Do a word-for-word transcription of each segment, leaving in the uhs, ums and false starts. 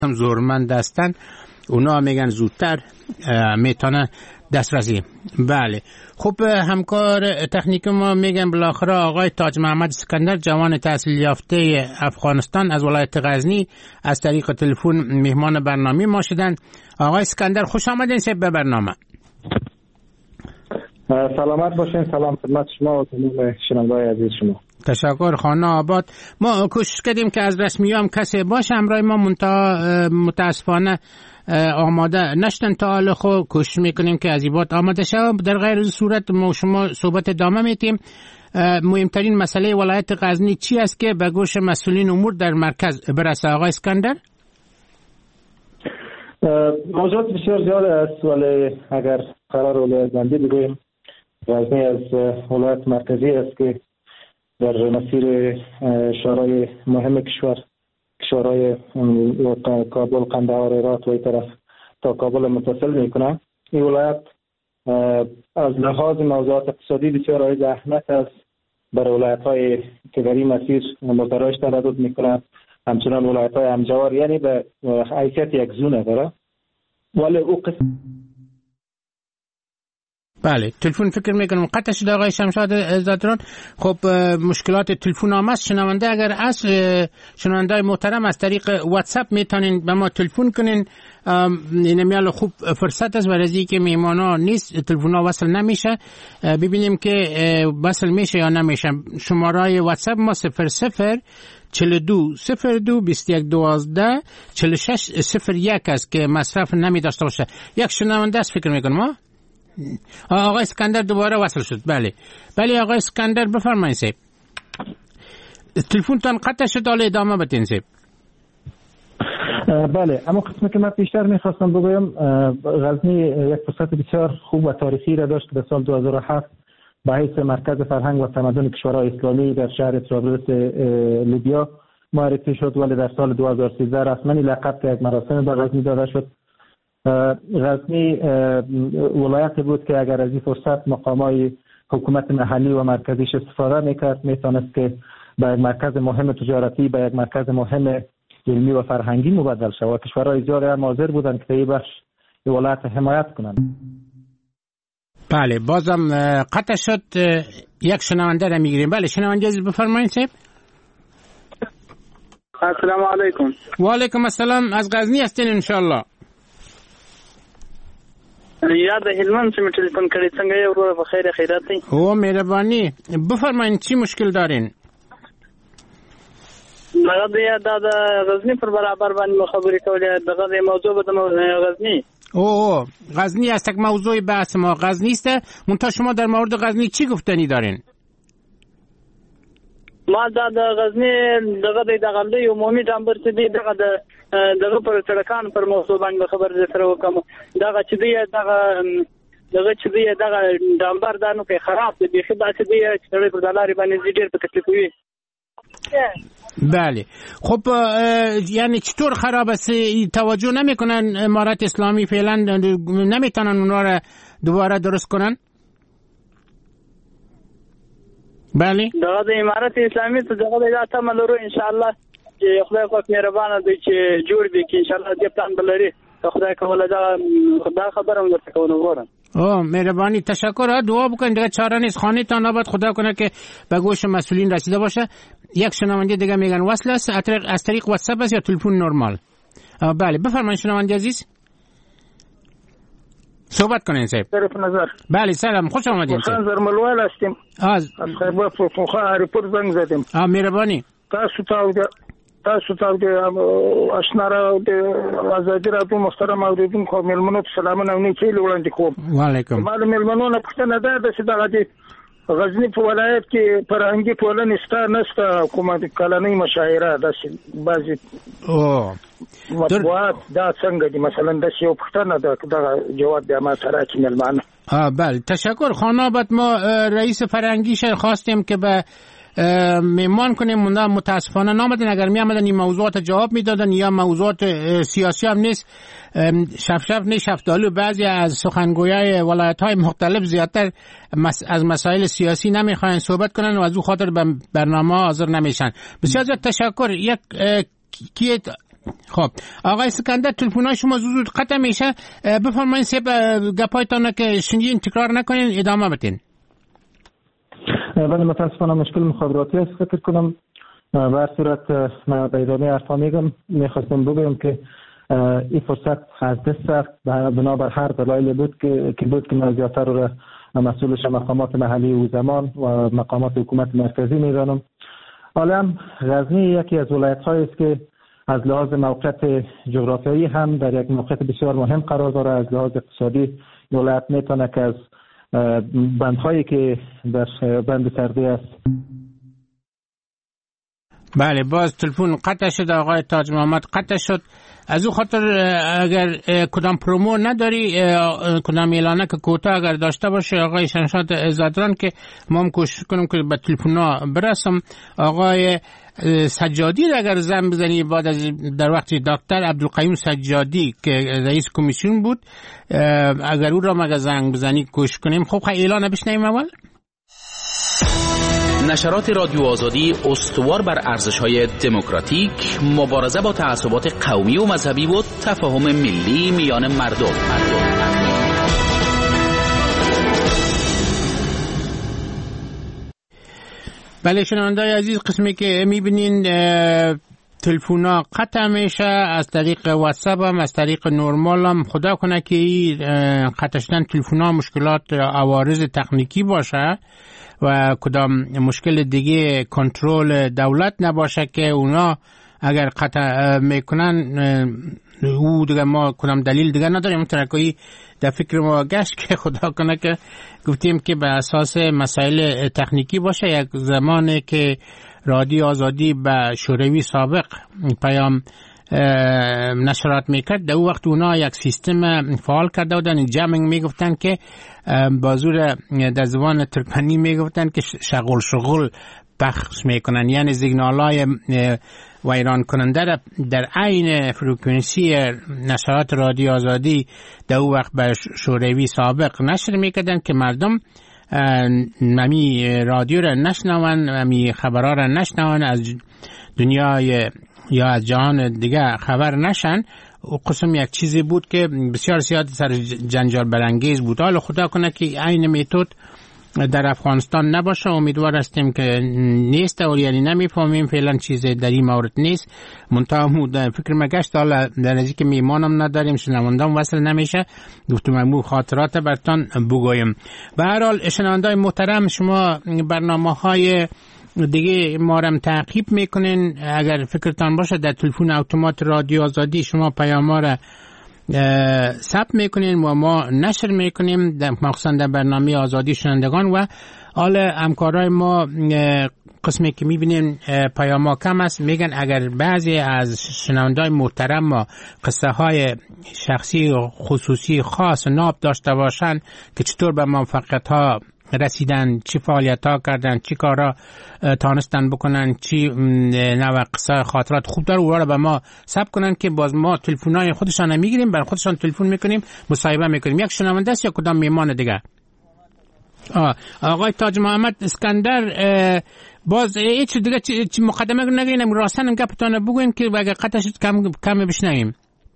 هم زورمند هستن اونا میگن زودتر میتونه دسترسی. بله خب همکار تکنیک ما میگن بالاخره آقای تاج محمد اسکندر جوان تحصیل یافته افغانستان از ولایت غزنی از طریق تلفن مهمان برنامه ما شدن. آقای اسکندر خوش آمدین سب به برنامه. سلامت باشین. سلام خدمت شما و تمام شنوندگان عزیز شما. تشکر. خانه آباد. ما کوشش کردیم که از رسمی هم کسی باشه همراه ما منتها متاسفانه آماده نشدن تا حال. خود کوشش میکنیم که از ایبات آماده شد. در غیر صورت ما شما صحبت ادامه میتیم. مهمترین مسئله ولایت غزنی چی است که به گوش مسئولین امور در مرکز برسه آقای اسکندر؟ موضوعات بسیار زیاد است ولی اگر قرار ولایت بندی بگوییم غزنی از ولایت مرکزی است که در مسیر شورای مهم کشور کشورهای کابل، قندهار، هرات و این طرف تا کابل متصل میکنه. این ولایت از لحاظ موضوعات اقتصادی بسیار عایز اهمیت است برای ولایت های که در این مسیر مترایش تردد میکنه، همچنان ولایت های همجوار، یعنی به حیثیت یک زونه داره. ولی او قسم بله تلفن فکر میکنم قطع شده آقای شمشاد زادران. خب مشکلات تلفن هم است. شنونده اگر اصل شنونده محترم از طریق واتساپ میتونین به ما تلفن کنین. این میال خوب فرصت است برای اینکه میهمان ها نیست تلفن ها وصل نمیشه. ببینیم که وصل میشه یا نمیشه. شماره واتساپ ما صفر صفر چهل و دو صفر دو بیست و یک دوازده چهل و شش صفر یک است که مصرف نمی داشته باشه. یک شنونده است فکر میکنم ما آقای اسکندر دوباره وصل شد. بله بله آقای اسکندر بفرمایید سیب. تلفن تان قطع شد حالا ادامه بدین سیب. بله اما قسمی که من پیشتر میخواستم بگویم غزنی یک فرصت بسیار خوب و تاریخی را داشت که در سال دو هزار و هفت به حیث مرکز فرهنگ و تمدن کشورهای اسلامی در شهر طرابلس لیبیا معرفی شد، ولی در سال دو هزار و سیزده رسما لقب که یک مراسم به غزنی داده شد. غزنی ولایتی بود که اگر از این فرصت مقامای حکومت محلی و مرکزیش استفاده میکرد میتونست که به یک مرکز مهم تجارتی، به یک مرکز مهم علمی و فرهنگی مبدل شود. کشورهای زیادی هم حاضر بودند که این بخش ولایت حمایت کنند. بله بازم قطع شد. یک شنونده را میگیریم. بله شنونده عزیز بفرمایید صاحب. السلام علیکم. و علیکم السلام. از غزنی هستین ان شاء الله؟ یاد هلمند چې تلیفون کړی څنګه یو ورو په خیر خیرات دی. او مهرباني بفرمایئ چی مشکل دارین؟ دغه د د غزنی پر برابر باندې خبرې کولې. دغه د موضوع به غزنی او غزنی است که موضوع بحث ما غزنی است. منتها شما در مورد غزنی چی گفتنی دارین؟ ما دا د غزنی دغه د غلې عمومي ډامبر چې دی دغه د دغه پر سړکان پر موضوع باندې خبر سره وکم. دغه چې دی دغه دغه چې دی دغه ډامبر دانو کې خراب دی بيخي دا چې دی چې په دلاري باندې ډېر په تکلیف وي. بله خب یعنی چطور خراب است؟ توجه نمیکنن امارات اسلامی فعلا نمیتونن اونا را دوباره درست کنن؟ بله دغه د امارات اسلامی ته دغه د تمه لرو ان شاء الله چې خدای پاک مهربانه دی چې جوړ دی کې ان شاء الله دې پلان بلري. خدای کوله دا خدای خبرم درته کوم وګورم. او مهربانی تشکر. دعا بکنید دیگه چاره نیست. خانه تان آباد خدا کنه که به گوش مسئولین رسیده باشه. یک شنونده دیگه میگن وصل است از طریق واتساپ است یا تلفن نرمال؟ بله بفرمایید شنونده عزیز صحبت کنین صاحب. طرف نظر. بله سلام خوش آمدین صاحب. خان زرملوال هستم. از خیبر پختونخوا ریپورت زنگ زدم. اه مهربانی. تاسو ته تاسو ته د آشنا را د آزادی راډیو محترم اوریدونکو ملمنو سلامونه نیکی وړاندې کوم. وعلیکم. معلوم ملمنو نه پښتنه ده چې دغه د غزنی په ولایت کې فرهنګي ټولنې ستا نسته کومه کلنۍ مشاعره د بعضي او مطبوعات دا څنګه دي مثلا د یو پښتنه د جواب د ما سره کې ملمانه. ها بله تشکر. خانابت ما رئیس فرهنگیش خواستیم که به میمان کنیم مونده متاسفانه نامدن. اگر می آمدن این موضوعات جواب میدادن یا موضوعات سیاسی هم نیست. شف شف نیست شفتالو بعضی از سخنگویای ولایت های مختلف زیادتر از مسائل سیاسی نمیخواین صحبت کنن و از او خاطر به برنامه حاضر نمیشن. بسیار زیاد تشکر. یک کی خب آقای اسکندر تلفن‌های شما زود قطع میشه، بفرمایید سه گپایتان که شنیدین تکرار نکنین، ادامه بدین. بله متاسفانه مشکل مخابراتی است فکر کنم. به هر صورت من به ادامه حرفا میگم، میخواستم بگویم که این فرصت از دست رفت بنابر هر دلایل بود که که بود که من زیادتر را مسئولش مقامات محلی و زمان و مقامات حکومت مرکزی میدانم. حالا غزنی یکی از ولایت‌هایی است که از لحاظ موقعیت جغرافیایی هم در یک موقعیت بسیار مهم قرار داره. از لحاظ اقتصادی ولایت میتونه که از بندهایی که در بند سردی است. بله باز تلفن قطع شد آقای تاج محمد، قطع شد. از او خاطر اگر کدام پرومو نداری، کدام اعلانه که کوتاه اگر داشته باشه آقای شمشاد عزادران که ما هم کوشش کنم که به تلفن‌ها برسم. آقای سجادی اگر زنگ بزنی بعد از در وقت دکتر عبدالقیوم سجادی که رئیس کمیسیون بود، اگر او را مگه زنگ بزنی کوشش کنیم. خب خیلی اعلانه بشنویم. اول نشرات رادیو آزادی استوار بر ارزش‌های دموکراتیک، مبارزه با تعصبات قومی و مذهبی و تفاهم ملی میان مردم. بله شنونده‌های عزیز، قسمی که می‌بینین تلفن‌ها قطع میشه از طریق واتساپ هم از طریق نورمال هم. خدا کنه که قطع شدن تلفن‌ها مشکلات عوارض تکنیکی باشه و کدام مشکل دیگه کنترل دولت نباشه که اونا اگر قطع میکنن او دیگه ما کدام دلیل دیگه نداریم. ترکایی در فکر ما گشت که خدا کنه که گفتیم که به اساس مسائل تکنیکی باشه. یک زمانی که رادیو آزادی به شوروی سابق پیام نشرات میکرد، در اون وقت اونا یک سیستم فعال کرده بودن، جامینگ میگفتن که بازور در زبان ترکمنی میگفتن که شغل شغل پخش میکنن، یعنی سیگنالای ویران کننده در عین فرکانسی نشرات رادیو آزادی در اون وقت به شوروی سابق نشر میکردن که مردم امی رادیو را نشنون، امی خبرها را نشنون، از دنیای یا از جهان دیگه خبر نشن. و قسم یک چیزی بود که بسیار زیاد سر جنجال برانگیز بود. حالا خدا کنه که این میتود در افغانستان نباشه. امیدوار هستیم که نیست و یعنی نمیفهمیم فعلا چیز در این مورد نیست. منتها در فکر مگشت حالا در نزدیک میمانم نداریم، شنوندام وصل نمیشه، گفتم امو خاطرات برتان بگویم. به هر حال شنوندای محترم، شما برنامه‌های دیگه ما رو تعقیب میکنین. اگر فکرتان باشه در تلفن اتومات رادیو آزادی شما پیام را ثبت میکنین و ما نشر میکنیم، مخصوصا در برنامه آزادی شنوندگان. و حال همکارای ما قسمی که میبینیم پیام ها کم است، میگن اگر بعضی از شنوندای محترم ما قصه های شخصی و خصوصی خاص ناب داشته باشن که چطور به موفقیت ها رسیدن، چی فعالیت ها کردن، چی کارا تانستن بکنن، چی نوع قصه خاطرات خوب داره، اون رو به ما ثبت کنن که باز ما تلفن‌های خودشان میگیریم، بر خودشان تلفن میکنیم، مصاحبه میکنیم. یک شنونده است یا کدام میهمان دیگه؟ آه. آقای تاج محمد اسکندر، باز هیچ دیگه چی مقدمه نگین، راستن گپتون بگوین که اگه قطعش کم کم بشنویم.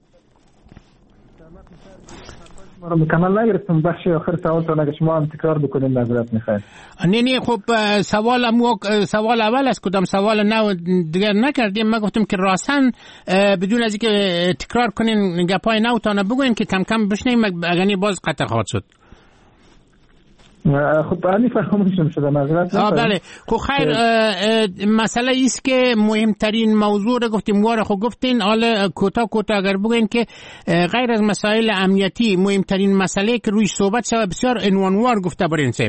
ما مکمل نگرفتم، بخش آخر سوالتون اگه شما هم تکرار بکنید معذرت میخوایم. نه نه خب سوال امو سوال اول است، کدام سوال نو دیگر نکردیم. ما گفتم که راستن بدون از اینکه تکرار کنین گپای نو تانه بگوین که کم کم بشنیم، اگه باز قطع خواهد شد. خب علی فراموشم شده، معذرت میخوام. بله خب خیر، مسئله ایست که مهمترین موضوع رو گفتیم، واره خب گفتین. حالا کوتاه کوتاه اگر بگین که غیر از مسائل امنیتی مهمترین مسئله که روی صحبت شده بسیار عنوانوار گفته برین سه.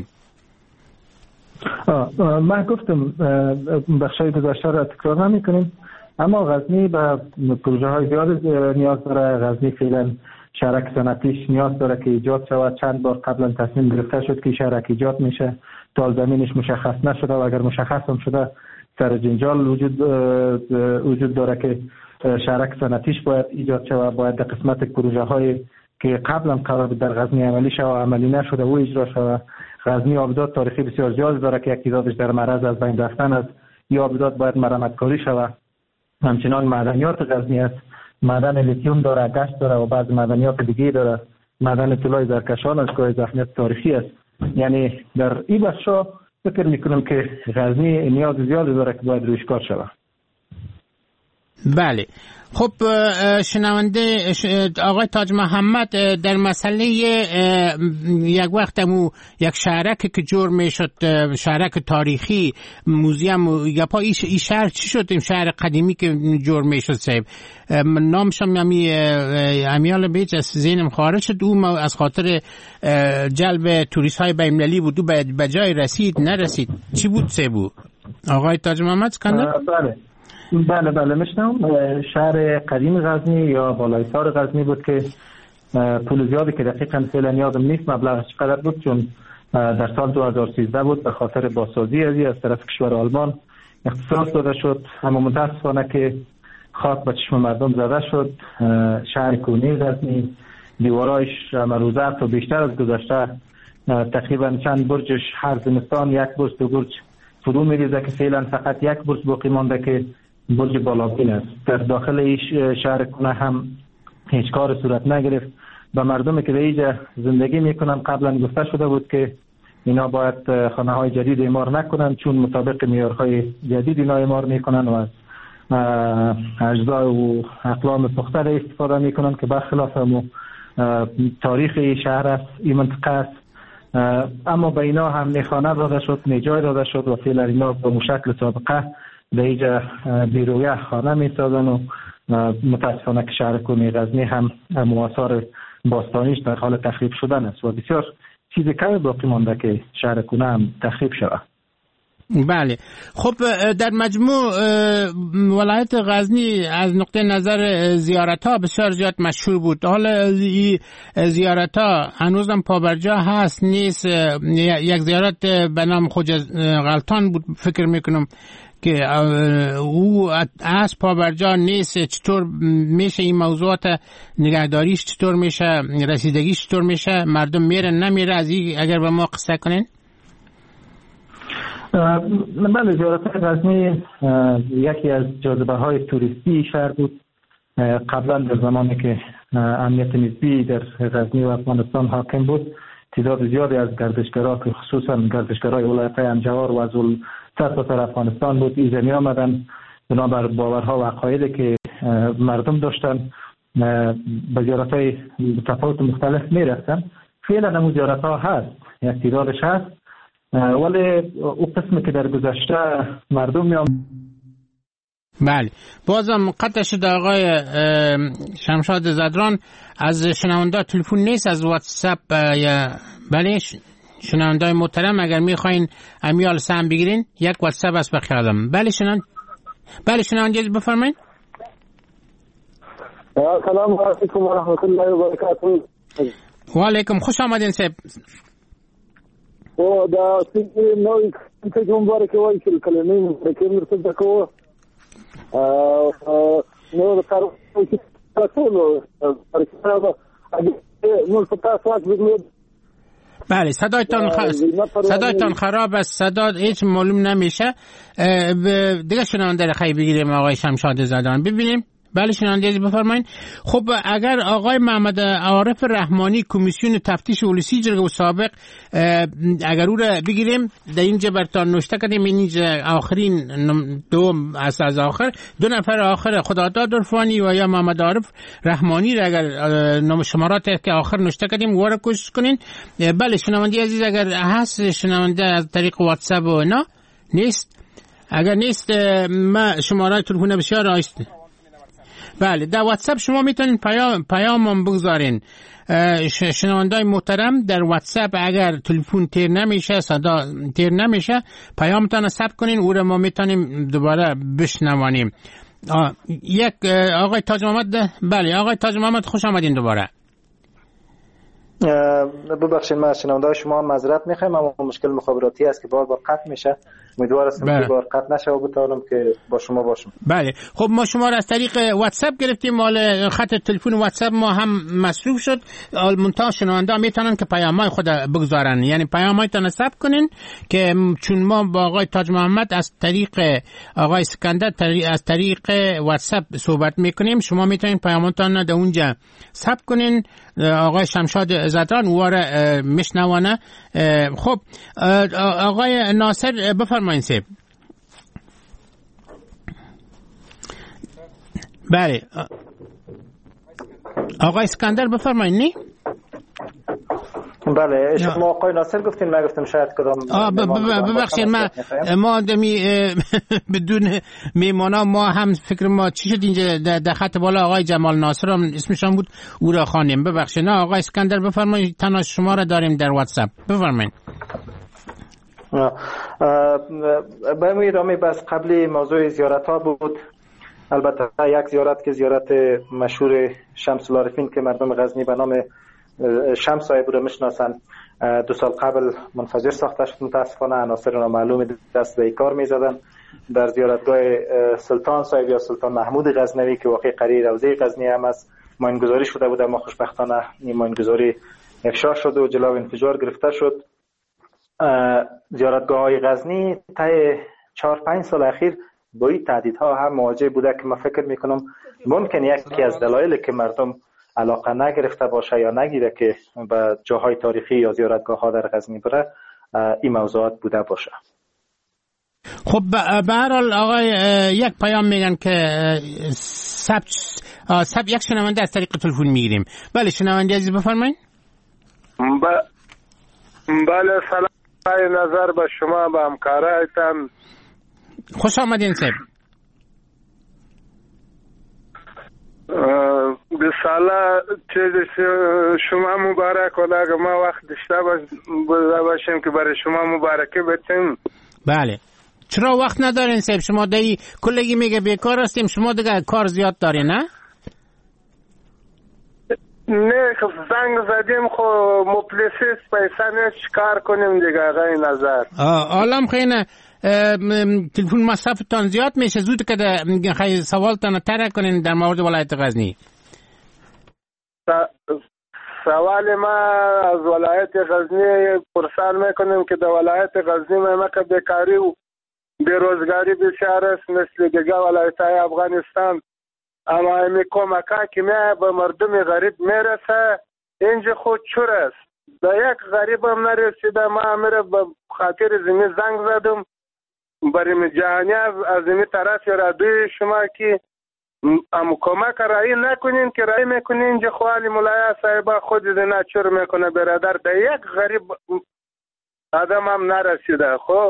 من گفتم بخشای گذاشته را تکرار نمی کنیم، اما غزنی به پروژه های زیاد نیاز داره. غزنی فعلا شهرک صنعتیش نیاز داره که ایجاد شود. چند بار قبلا تصمیم گرفته شد که شهرک ایجاد میشه، تا زمینش مشخص نشده و اگر مشخص هم شده سر جنجال وجود وجود داره که شهرک صنعتیش باید ایجاد شود، باید در قسمت پروژه های که قبلا قرار بود در غزنی عملی شود و عملی نشده و اجرا شود. غزنی آبدات تاریخی بسیار زیاد داره که یک تعدادش در معرض از بین رفتن است. یا آبدات باید مرمت کاری شود. همچنان معدنیات غزنی است معدن لیتیوم داره، گشت داره و بعض معدنیات دیگه داره. معدن طلای زرکشان از که اهمیت تاریخی است. یعنی در این بخشا فکر میکنم که غزنی نیاز زیادی داره که باید رویش کار شود. بله. خب شنونده آقای تاج محمد در مسئله یک وقت مو یک شهرک که جور میشد، شهرک تاریخی موزیم یا پا این شهر چی شد؟ این شهر قدیمی که جور میشد صاحب نامش هم یمی امیال بیج از ذهنم خارج شد. او از خاطر جلب توریست های بین‌المللی بود، او به جای رسید نرسید. چی بود صاحب آقای تاج محمد اسکندر؟ بله بله بله میشنم. شهر قدیم غزنی یا بالایسار غزنی بود که پول زیادی که دقیقاً فعلا یادم نیست مبلغش چقدر بود، چون در سال دو هزار و سیزده بود به خاطر بازسازی ازی از طرف کشور آلمان اختصاص داده شد. اما متاسفانه که خاک به چشم مردم زده شد. شهر کونی غزنی دیوارایش مروزه و بیشتر از گذشته تقریبا چند برجش هر زمستان یک برج دو برج فرو میریزه که فعلا فقط یک برج باقی مانده که برج بالابین است. در داخل این شهر کنه هم هیچ کار صورت نگرفت. به مردمی که در اینجا زندگی میکنن قبلا گفته شده بود که اینا باید خانه های جدید اعمار نکنن، چون مطابق معیارهای جدید اینا اعمار میکنن و از اجزا و اقلام پخته استفاده میکنن که برخلاف تاریخ شهر است این منطقه است. اما به اینا هم نیخانه داده شد، نیجای داده شد و فعلا اینا به مشکل سابقه در اینجا بیرویه خانه می سازن و متاسفانه که شهر کنی غزنی هم آثار باستانیش در حال تخریب شدن است و بسیار چیز کمی باقی مانده که شهر کنی هم تخریب شود. بله. خب در مجموع ولایت غزنی از نقطه نظر زیارت ها بسیار زیاد مشهور بود. حالا زیارت ها هنوزم پابرجا هست نیست؟ یک زیارت به نام خواجه غلطان بود فکر میکنم که او از پابرجا نیست. چطور میشه این موضوعات نگهداریش چطور میشه، رسیدگیش چطور میشه، مردم میرن نمیره؟ از این اگر به ما قصه کنین. بله، زیارت غزنی یکی از جاذبه های توریستی شهر بود. قبلا در زمانی که امنیت نسبی در غزنی و افغانستان حاکم بود تعداد زیادی از گردشگرها که خصوصا گردشگرای ولایت انجوار و از سرتاسر افغانستان بود ایزا می آمدن بنابر باورها و عقایدی که مردم داشتن به زیارت های متفاوت مختلف می رفتن. فعلا همون زیارت ها هست، یک تعدادش هست، ولی او قسمی که در گذشته مردم میام. بله، بازم قطع شده آقای شمشاد زدران. از شنونده تلفن نیست، از واتساپ یا بله شنونده محترم اگر میخواین امیال سهم بگیرین یک واتساپ است به خیالم. بله شنون بله شنونده بفرمایید. سلام علیکم و رحمت الله و برکاته. و علیکم، خوش آمدین صاحب. او دا سیدی نوی کنته جنباره که وای که کلمه مبارکه مرتبه کو نو دا کارو که تاسولو برکه اگه نو فتا سواک بگوید. بله صدایتان خ... صدایتان خراب است، صدا هیچ معلوم نمیشه. دیگه شنونده خیلی بگیریم آقای شمشاد زدان ببینیم. بله شنونده بفرمایین. خب اگر آقای محمد عارف رحمانی کمیسیون تفتیش پلیسی جرگه سابق اگر او را بگیریم در اینجا برتان نوشته کردیم اینجا آخرین دو از از آخر دو نفر آخر خداداد عرفانی و یا محمد عارف رحمانی را اگر نام شمارات که آخر نوشته کردیم وارد کوشش کنین. بله شنونده عزیز اگر هست شنونده از طریق واتساپ و اینا نیست، اگر نیست ما شمارات تلفن بسیار آیسته. بله در واتساپ شما میتونید پیام پیامم بگذارین. شنوندای محترم در واتساپ اگر تلفن تیر نمیشه، صدا تیر نمیشه، پیامتون ثبت کنین او را ما میتونیم دوباره بشنوانیم. یک آقای تاج محمد. بله آقای تاج محمد خوش آمدین دوباره. ببخشید ما شنونده شما معذرت میخوایم، اما مشکل مخابراتی است که بار بار قطع میشه. امیدوار هستم که بار قطع نشه و بتونم که با شما باشم. بله خب ما شما را از طریق واتساپ گرفتیم، مال خط تلفن واتساپ ما هم مصروف شد. منتها شنونده میتونن که پیامای خود بگذارن، یعنی پیامایتون ثبت کنین که چون ما با آقای تاج محمد از طریق آقای اسکندر از طریق واتساپ صحبت میکنیم، شما میتونین پیاماتون در اونجا ثبت کنین. آقای شمشاد زدران واره میشنوانه. خب آقای ناصر بفرمایید سیب. بله آقای اسکندر بفرمایید. نی بله شما آقای ناصر گفتین، من گفتم شاید کدام. ببخشید ما ما دمی بدون میمانا ما هم فکر ما چی شد اینجا در خط بالا آقای جمال ناصر هم اسمشان بود او را خوانیم. ببخشید. نه آقای اسکندر بفرمایید، تنها شما را داریم در واتساپ. بفرمایید. به میرامی بس قبلی موضوع زیارت ها بود. البته یک زیارت که زیارت مشهور شمس العارفین که مردم غزنی به نام شمس صاحب رو میشناسن، دو سال قبل منفجر ساخته شد. متاسفانه عناصر نامعلوم دست به کار میزدن. در زیارتگاه سلطان صاحب یا سلطان محمود غزنوی که واقع قریه روضه غزنی هم است ماینگذاری شده بود، اما خوشبختانه این ماینگذاری افشا شد و جلو انفجار گرفته شد. زیارتگاه های غزنی طی چهار پنج سال اخیر با این تهدیدها هم مواجه بوده که من فکر میکنم ممکن یکی از دلایلی که مردم علاقه نگرفته باشه یا نگیره که به جاهای تاریخی یا زیارتگاه ها در غزنی بره این موضوعات بوده باشه. خب به هر حال آقای یک پیام میگن که سب سب یک شنونده از طریق تلفن میگیریم. بله شنونده عزیز بفرمایید. ب... بله سلام نظر به شما به همکارایتان. خوش آمدین صاحب. بساله چیز شما مبارک ولی اگر ما وقت داشته باشیم که برای شما مبارکه بتیم. بله چرا وقت ندارین صاحب؟ شما دایی کلگی میگه بیکار هستیم، شما دیگه کار زیاد دارین نه؟ نه خب زنگ زدیم خب مفلسیست پیسه نیست کار کنیم دیگه آقای نظر. عالم خیلی تلفن مصرفتان زیاد میشه، زود که خیلی سوالتان تره کنین در مورد ولایت غزنی. سوال ما از ولایت غزنی پرسان میکنیم که در ولایت غزنی ما که بیکاری و بیروزگاری بسیار است مثل دیگه ولایت های افغانستان، اما امی کمکه که میه به مردم غریب میرسه اینجا خود چور است. در یک غریب هم نرسیده. ما میره به خاطر زمین زنگ زدم برای جهانی از این طرف یا دوی شما که ام کمک رایی نکنین که رایی میکنین اینجا خوالی ملایا صاحبه خود دینا چور میکنه برادر. در یک غریب آدم هم نرسیده. خب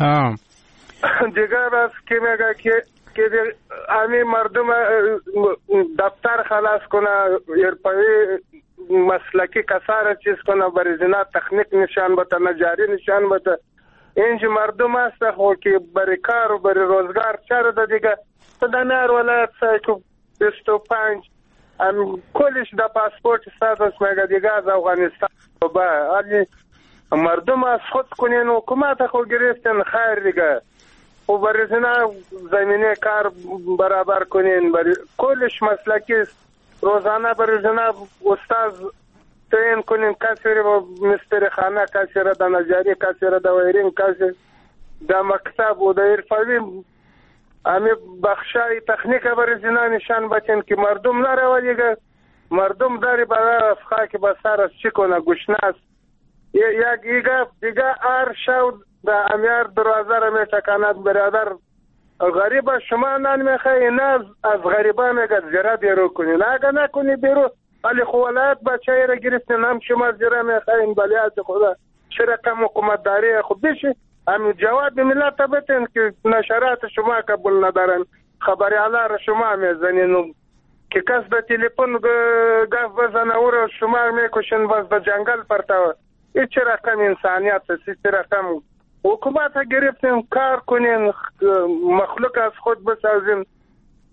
دیگه بس که میگه که که امی مردم دفتر خلاص کنه ارپایی مسلکی کسار چیز کنه برای زنا تکنیک نشان بده نجاری نشان بده. اینجا مردم هست خو که برای کار و برای روزگار چرا ده دیگه در ولایت سایکو بیست و پنج کلش در پاسپورت سادس میگه دیگه از افغانستان با علی مردم از خود کنین و حکومت خود گرفتن خیر دیگه و برای زنا زمینه کار برابر کنین برای کلش مسلکی روزانه برای زنا استاذ تعیین کنین کسی را مستر خانه کسی را در نجاری کسی را در ویرین کسی در مکتب و در ارفاوی امی بخشای تکنیک برای زنا نشان بچین که مردم نره دیگه مردم داری برای افخا که بسر از چی کنه گوشناس یک ایگه دیگه ار شو در امیار دروازه را می تکاند برادر غریبه شما نان میخوایی نه از غریبه میگه زیره بیرو کنی نه اگه نکنی بیرو ولی خوالات بچه را گرفتین هم شما زیره میخوایین بلیات خدا چه رقم حکومتداری خود بشه هم جواب ملت بتین که نشرات شما قبول ندارن خبری علا را شما میزنین که کس به تلیفون گفت بزنه او را شما میکشین باز به جنگل پرتاوه این چه رقم انسانیت است چه رقم حکومت ها گرفتین کار کنین مخلوق از خود بسازین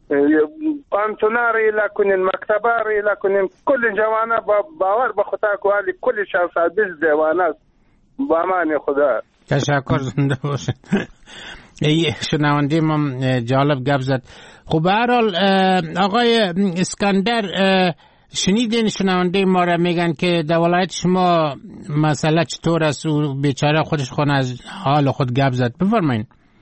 پانتونا را ایلا کنین، مکتبه را ایلا کنین، کل جوانه با باور به خدا کوالی کل شخصابیز دیوانه است. با امان خدا. تشکر، زنده باشید. ای شنونده ما جالب گپ زد. خب به هر حال آقای اسکندر، شنیدین شنونده ما را میگن که در ولایت شما مسئله چطور است و بیچاره خودش خود از حال خود گپ زد. بفرمایین.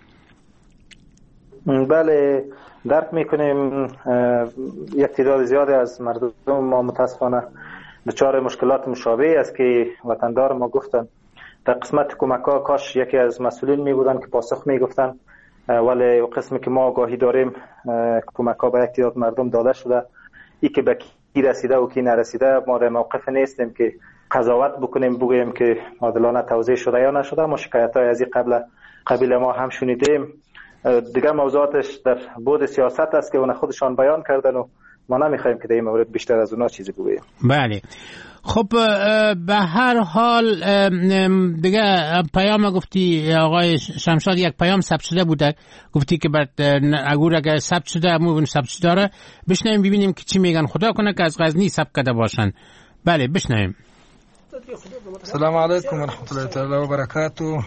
بله، درک میکنیم یک تعداد زیادی از مردم ما متاسفانه دچار مشکلات مشابه است که وطندار ما گفتن. در قسمت کمک ها کاش یکی از مسئولین می بودن که پاسخ می گفتن، ولی قسمی که ما آگاهی داریم کمک ها به یک تعداد مردم داده شده. ای که به کی رسیده و کی نرسیده ما در موقف نیستیم که قضاوت بکنیم بگوییم که عادلانه توزیع شده یا نشده. ما شکایت های از این قبل قبیل ما هم شنیدیم. دیگر موضوعاتش در بود سیاست است که اون خودشان بیان کردن و ما نمیخوایم که در این مورد بیشتر از اونا چیزی بگوییم. بله. خب به هر حال دیگه پیام گفتی آقای شمشاد، یک پیام ثبت شده بوده، گفتی که بعد اگر اگر ثبت شده مو ثبت شده داره بشنویم ببینیم که چی میگن. خدا کنه که از غزنی ثبت کرده باشن. بله بشنویم. السلام علیکم و رحمت الله تعالی و برکاته.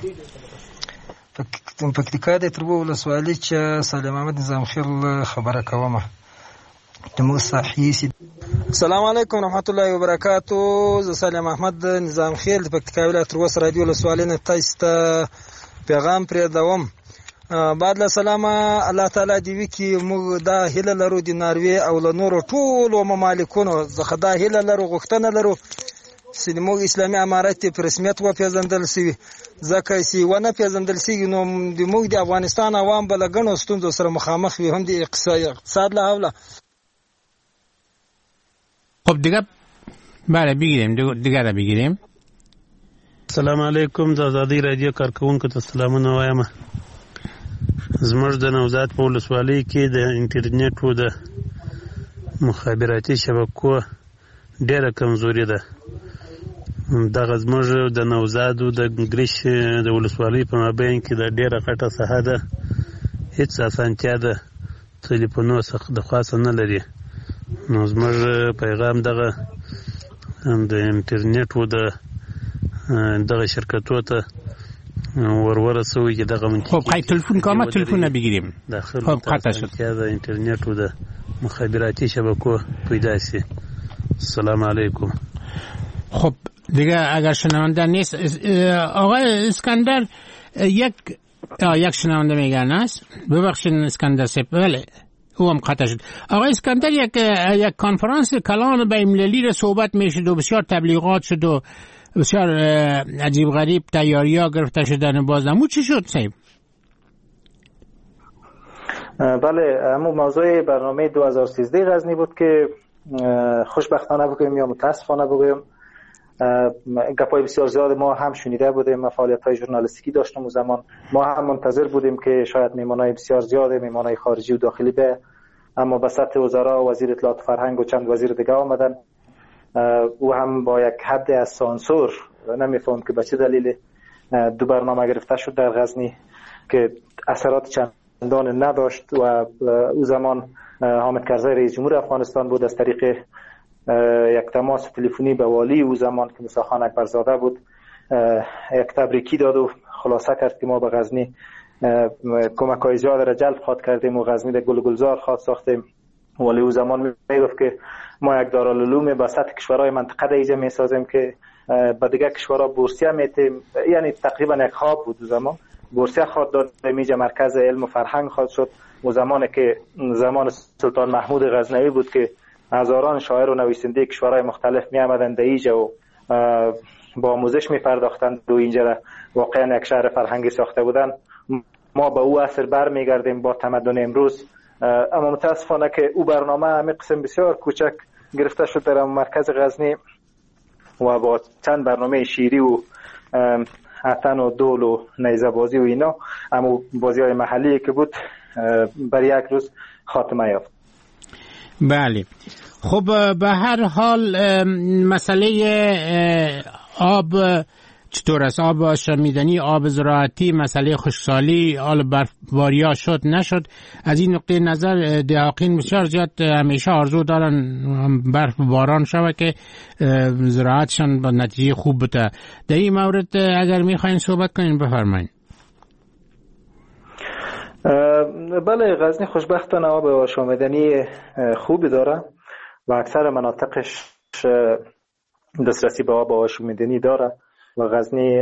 پکتیکا د تربو ولسوالۍ چې سلیم احمد نظام خیل خبره کومه د موږ صحیح. السلام علیکم ورحمت الله وبرکاتو. زه سلیم احمد نظام خیل د پکتیکا ولایت تربو رادیو ولسوالۍ نه تاسو ته پیغام پرې دوم. بعد له سلامه الله تعالی دی وی کی موږ دا هله لرو د ناروی او له نورو ټولو ممالکونو زخه دا هله لرو غوښتنه لرو چې موږ اسلامي امارت په رسمیت و پیژندل شي. ځکه چې ونه پیژندل شي نو د موږ د افغانستان عوام بل غنو ستونزو سره مخامخ وي، هم د اقتصاد له حواله. خب دیگه بله بگیریم دیگه را بگیریم. السلام علیکم. د آزادی رادیو کارکونکو ته سلامونه وایم. زموږ د نوزاد په ولسوالۍ کې د انټرنیټ او د مخابراتي شبکو ډېره کمزوري ده. دغه زموږ د نوزاد او د ګریش د ولسوالۍ په مابین کې د ډېره غټه ساحه ده، هیڅ اسانتیا ده تلیفونو څخه د خاصه نه لري. نو زموږ پیغام دغه د انټرنیټ او د دغه شرکتو ته ورورسوي چې دغه من خب خیلی تلفن که ما تلفن نبگیریم. خب قطع شد. د انټرنیټ او د مخابراتي شبکو پیدا شي. السلام علیکم. خب دیگه اگر شنونده نیست آقای اسکندر یک یک شنونده میگن است. ببخشید اسکندر سپ. بله او هم قطع شد. آقای اسکندر یک یک کنفرانس کلان بین‌المللی را صحبت میشد و بسیار تبلیغات شد و بسیار عجیب غریب تیاری‌ها گرفته شدن. بازم چی شد صاحب؟ بله همون موضوع برنامه دو هزار و سیزده غزنی بود که خوشبختانه بگویم یا متاسفانه بگویم گپای بسیار زیاد ما هم شنیده بودیم. فعالیت‌های ژورنالیستیکی داشتیم و زمان ما هم منتظر بودیم که شاید میمانای بسیار زیاد میمانای خارجی و داخلی به، اما به سطح وزرا و وزیر اطلاعات فرهنگ و چند وزیر دیگه آمدن او هم با یک حد از سانسور، نمیفهم که به چه دلیل دو برنامه گرفته شد در غزنی که اثرات چندان نداشت و او زمان حامد کرزی رئیس جمهور افغانستان بود از طریق یک تماس تلفنی به والی او زمان که موسی خان اکبرزاده بود یک تبریکی داد و خلاصه کرد که ما به غزنی کمک‌های زیاد را جلب خواد کردیم و غزنی را گل گلزار خواد ساختیم. ولی او زمان میگفت که ما یک دارالعلوم به سطح کشورهای منطقه دیگه میسازیم که به دیگه کشورها بورسیه میتیم. یعنی تقریبا یک خواب بود. او زمان بورسیه خواد داد میجه مرکز علم و فرهنگ خواد شد. او زمانی که زمان سلطان محمود غزنوی بود که هزاران شاعر و نویسنده کشورهای مختلف می آمدند در اینجا و با آموزش می پرداختند و اینجا را واقعا یک شهر فرهنگی ساخته بودند. ما به او اثر بر می گردیم با تمدن امروز. اما متاسفانه که او برنامه همین قسم بسیار کوچک گرفته شد در مرکز غزنی و با چند برنامه شیری و اتن و دول و نیزه بازی و اینا، اما بازی های محلی که بود بر یک روز خاتمه یافت. بله. خب به هر حال مسئله آب چطور است؟ آب آشامیدنی، آب زراعتی، مسئله خشکسالی، آل برفباری ها شد نشد؟ از این نقطه نظر دهاقین بسیار زیاد همیشه آرزو دارن برف و باران شود که زراعتشان با نتیجه خوب بده. در این مورد اگر میخواین صحبت کنین بفرمایید. بله، غزنی خوشبختانه آب آشامیدنی خوبی داره و اکثر مناطقش دسترسی به آب آشامیدنی داره و غزنی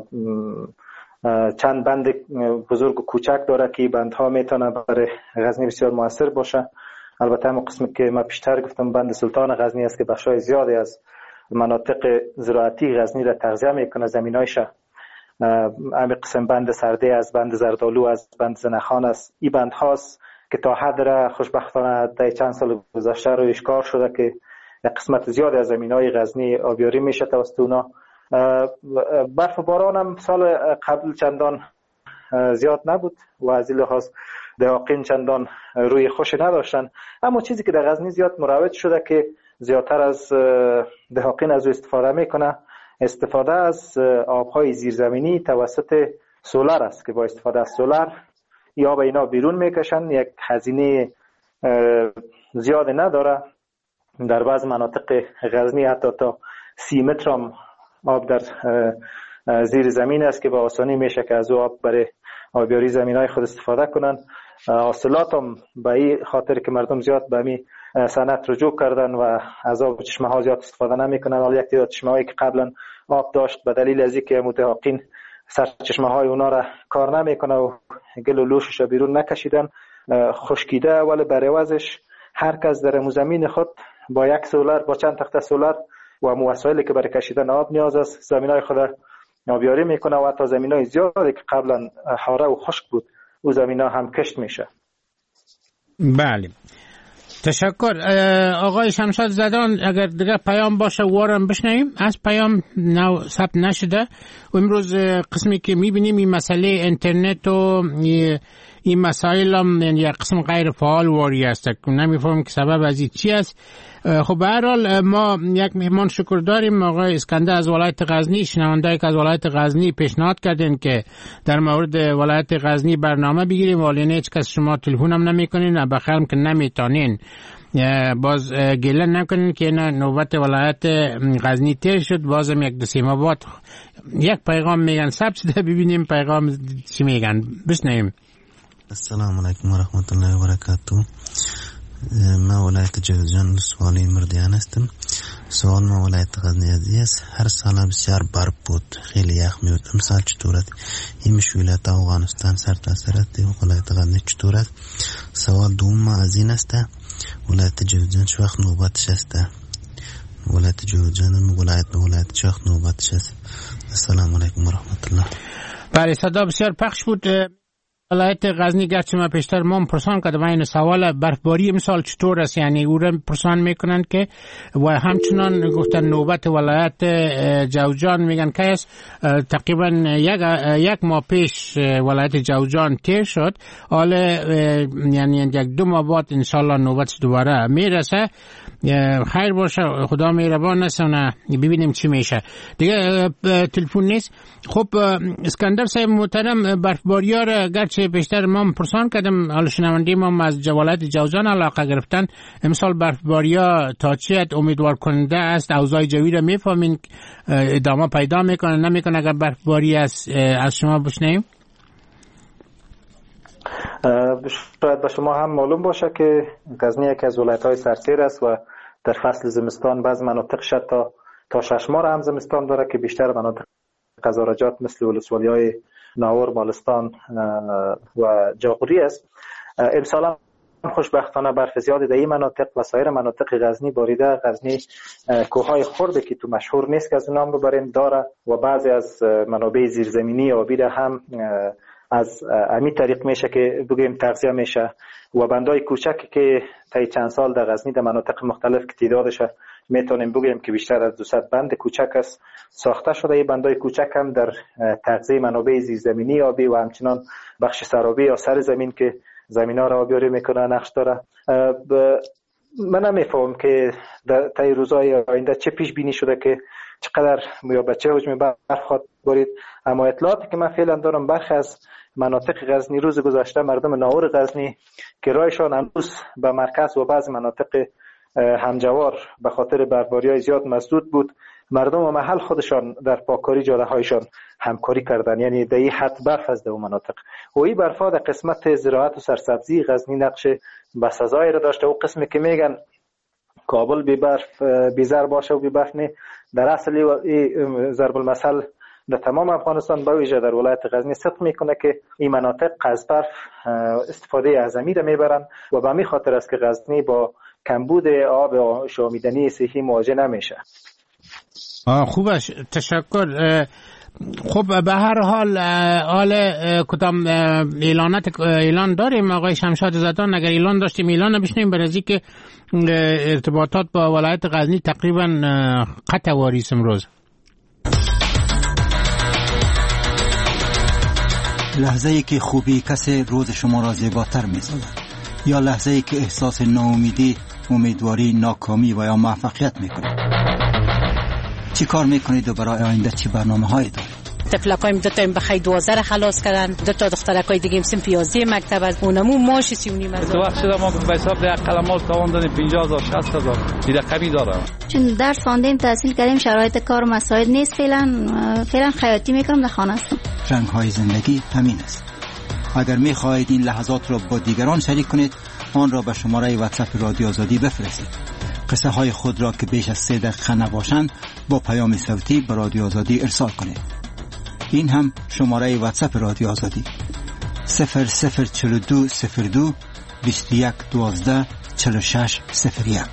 چند بند بزرگ و کوچک داره که بندها میتونه برای غزنی بسیار موثر باشه. البته همون قسمی که ما پیشتر گفتم بند سلطان غزنی است که بخشای زیادی از مناطق زراعتی غزنی را تغذیه میکنه، زمینایش همین قسم بند سرده از بند زردالو از بند زنخان است. این بند هاست که تا حد را خوشبختانه در چند سال گذشته رویش کار شده که قسمت زیادی از زمینای غزنی آبیاری میشه توسط اونا. برف و باران هم سال قبل چندان زیاد نبود و از این لحاظ دهاقین چندان روی خوش نداشتن، اما چیزی که در غزنی زیاد مروج شده که زیادتر از دهاقین از او استفاده میکنه استفاده از آبهای زیرزمینی توسط سولار است که با استفاده از سولار یا به اینا بیرون میکشن. یک هزینه زیاد نداره. در بعض مناطق غزنی حتی تا سی متر هم آب در زیر زمین است که با آسانی میشه که از او آب برای آبیاری زمینای خود استفاده کنن. حاصلات هم به این خاطر که مردم زیاد به می صنعت رجوع کردن و از آب چشمه ها زیاد استفاده نمیکنن. ولی یک تعداد چشمه هایی که قبلا آب داشت به دلیل از اینکه متحقین سرچشمه های اونا را کار نمیکنه و گل و لوشش بیرون نکشیدن خشکیده، ولی برای عوضش هر کس در زمین خود با یک سولار با چند تخته سولار و وسایلی که برای کشیدن آب نیاز است زمینای خود آبیاری میکنه و حتی زمینای زیادی که قبلا حاره و خشک بود او زمینا هم کشت میشه. بله، تشکر آقای شمشاد زدان. اگر دیگه پیام باشه وارم بشنویم. از پیام نو ثبت نشده و امروز قسمی که میبینیم این مسئله اینترنت و این مسائل هم یک قسم غیر فعال واری است. نمیفهم که سبب از این چی است. خب به هر حال ما یک مهمان شکر داریم، آقای اسکندر از ولایت غزنی. شنونده‌ای که از ولایت غزنی پیشنهاد کردن که در مورد ولایت غزنی برنامه بگیریم، ولی هیچ کس شما تلفن هم نمیکنین، بخیرم که نمیتونین. باز گله نکنین که نوبت ولایت غزنی تیر شد. بازم یک دو سه ماه بعد یک پیغام میگن ثبت شده، ببینیم پیغام چی میگن. بشنویم. السلام علیکم و رحمت الله و برکاته. ما ولایت جوزجان سوالی مردیان هستم. سوال ما ولایت غزنی است. هر سال بسیار برف بود، خیلی یخ میاد. امسال چطور است؟ این مشکلات افغانستان سر تا سر است. ولایت غزنی چطور است؟ سوال دوم ما از این است. ولایت جوزجان چه وقت نوبتش است؟ ولایت جوزجان ولایت به ولایت چه وقت نوبتش است؟ السلام علیکم و رحمت الله. بله، صدا بسیار پخش بود. ولایت غزنی گرچه ما پیشتر ما پرسان کردم این سوال برفباری امسال چطور است، یعنی او را پرسان میکنن که و همچنان گفتن نوبت ولایت جوزجان میگن که است. تقریبا یک یک ماه پیش ولایت جوزجان تیر شد، حالا یعنی یک دو ماه بعد انشالله نوبت دوباره میرسه. خیر باشه، خدا مهربان نسونه، ببینیم چی میشه. دیگه تلفن نیست. خب اسکندر صاحب محترم، برفباری ها را گرچه بیشتر ما پرسان کردم، حالا شنونده ما از ولایت جوزجان علاقه گرفتن. امسال برفباری ها تا چیت امیدوار کننده است؟ اوضاع جوی را میفهمین ادامه پیدا میکنه نمیکنه اگر برفباری است؟ از شما بشنویم. شاید به شما هم معلوم باشه که غزنی یکی از ولایت‌های سرسیر است و در فصل زمستان بعض مناطق شد تا تا شش ماه هم زمستان داره که بیشتر مناطق قزارجات مثل ولسوالی‌های ناور، مالستان و جاغوری است. امسال هم خوشبختانه برف زیادی در این مناطق و سایر مناطق غزنی باریده. غزنی کوههای خرده که تو مشهور نیست که از نام ببریم داره و بعضی از منابع زیرزمینی آبی را هم از امی طریق میشه که بگیم تغذیه میشه و بندای کوچکی که تا چند سال در غزنی در مناطق مختلف که تعدادش میتونیم بگیم که بیشتر از دویست بند کوچک است ساخته شده. این بندای کوچک هم در تغذیه منابع زیرزمینی آبی و همچنان بخش سرابی یا سر زمین که زمینا را آبیاری میکنه نقش داره. من نمیفهم که در طی روزهای آینده چه پیش بینی شده که چقدر یا بچه حجم برف خواهد بارید. اما اطلاعاتی که من فعلا دارم برخی از مناطق غزنی روز گذشته مردم ناور غزنی که راهشان هنوز به مرکز و بعض مناطق همجوار به خاطر برفباری‌های زیاد مسدود بود، مردم محل خودشان در پاککاری جاده‌هایشان همکاری کردند. یعنی در این حد برف از در مناطق و این برفا در قسمت زراعت و سرسبزی غزنی نقش بسزایی را داشته. و قسمی که میگن کابل بی برف بی زر باشه و بی برف نه، در اصل این ضرب المثل در تمام افغانستان به ویژه در ولایت غزنی صدق میکنه که این مناطق از برف استفاده اعظمی را میبرن و به همین خاطر است که غزنی با کمبود آب شامیدنی صحی مواجه نمیشه. خوبش، تشکر. خب به هر حال حال کدام اعلانات اعلان داریم آقای شمشاد زدان؟ اگر اعلان داشتیم اعلان بشنیم برای که ارتباطات با ولایت غزنی تقریبا قطع واریس امروز. لحظه ای که خوبی کسی روز شما را زیباتر می‌سازد، یا لحظه ای که احساس ناامیدی، امیدواری، ناکامی و یا موفقیت می‌کنید. چی کار می‌کنید و برای آینده چی برنامه‌هایی دارید؟ طفلکایم دو تا بخای دوازده را خلاص کردن، دو تا دخترکای دیگه هم سن پیازده مکتب از اونمو ماش سی و نیم هزار. تو وقت شده ما به حساب ده قلمال تاوان دادیم پنجاه هزار شصت هزار دیگه کمی داره. چون درس خواندیم تحصیل کردیم شرایط کار مساعد نیست، فعلا فعلا خیاطی میکنم در خانه هستم. رنگ‌های زندگی همین است. اگر می‌خواهید این لحظات را با دیگران شریک کنید، آن را به شماره واتساپ رادیو آزادی بفرستید. قصه های خود را که بیش از سه دقیقه نباشند با پیام صوتی به رادیو آزادی ارسال کنید. این هم شماره واتساپ رادیو آزادی صفر صفر چهل و دو صفر دو بیست و یک دوازده چهل و شش صفر یک.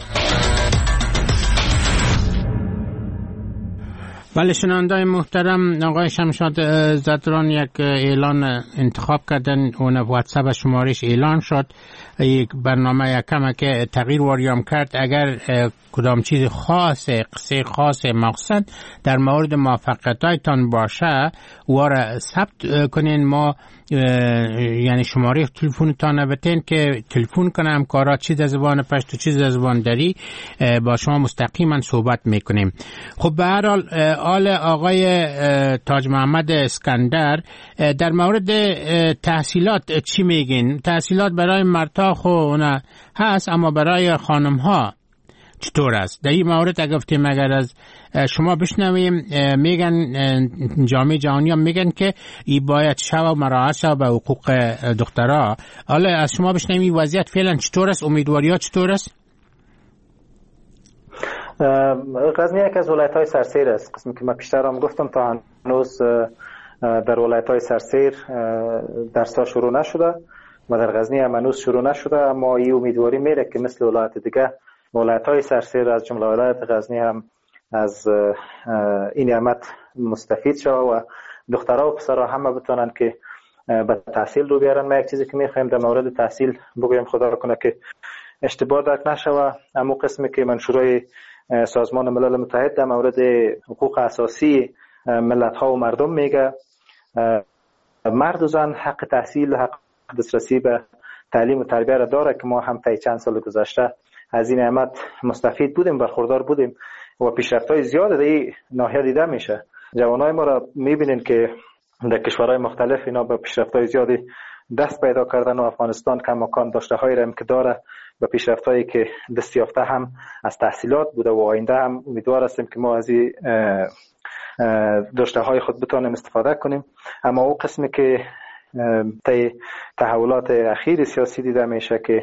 بله شنونده‌های محترم، آقای شمشاد زدران یک اعلان انتخاب کردن، اون واتساپ شمارش اعلان شد. یک برنامه یکم که تغییر واریام کرد. اگر کدام چیز خاصه، قصه خاص مقصد در مورد موفقیتایتان باشه واره ثبت کنین، ما یعنی شماره تلفنتان بتین که تلفن کنم کارا چیز از زبان پشت و چیز از زبان دری با شما مستقیما صحبت میکنیم. خب به هر حال آل آقای تاج محمد اسکندر در مورد تحصیلات چی میگین؟ تحصیلات برای مرتا خو نه هست، اما برای خانم ها چطور است؟ در این مورد اگه گفتیم اگر از شما بشنویم، میگن جامعه جهانی هم میگن که این باید شو و مراعات شو به حقوق دخترها. حالا از شما بشنویم وضعیت فعلا چطور است؟ امیدواری ها چطور است؟ غزنی یک از ولایت های سرسیر است. قسمی که من پیشتر هم گفتم تا هنوز در ولایت های سرسیر درس ها شروع نشده و در غزنی هم هنوز شروع نشده، اما این امیدواری میره که مثل ولایت دیگه ولایت های سرسیر از جمله ولایت غزنی هم از این نعمت مستفید شد و دخترها و پسرها همه بتونن که به تحصیل رو بیارن. ما یک چیزی که میخوایم در مورد تحصیل بگویم، خدا رو کنه که اشتباه درک نشه، و اما قسمی که منشورای سازمان ملل متحد در مورد حقوق اساسی ملت ها و مردم میگه، مرد و زن حق تحصیل و حق دسترسی به تعلیم و تربیت را داره که ما هم طی چند سال گذشته از این نعمت مستفید بودیم، برخوردار بودیم و پیشرفت‌های زیاد در این ناحیه دیده میشه. جوانای ما را میبینین که در کشورهای مختلف اینا به پیشرفت‌های زیادی دست پیدا کردن و افغانستان کماکان داشته هایی را که داره به پیشرفت‌هایی که دست یافته هم از تحصیلات بوده و آینده هم امیدوار هستیم که ما از این داشته های خود بتونیم استفاده کنیم. اما او قسمی که طی تحولات اخیر سیاسی دیده میشه که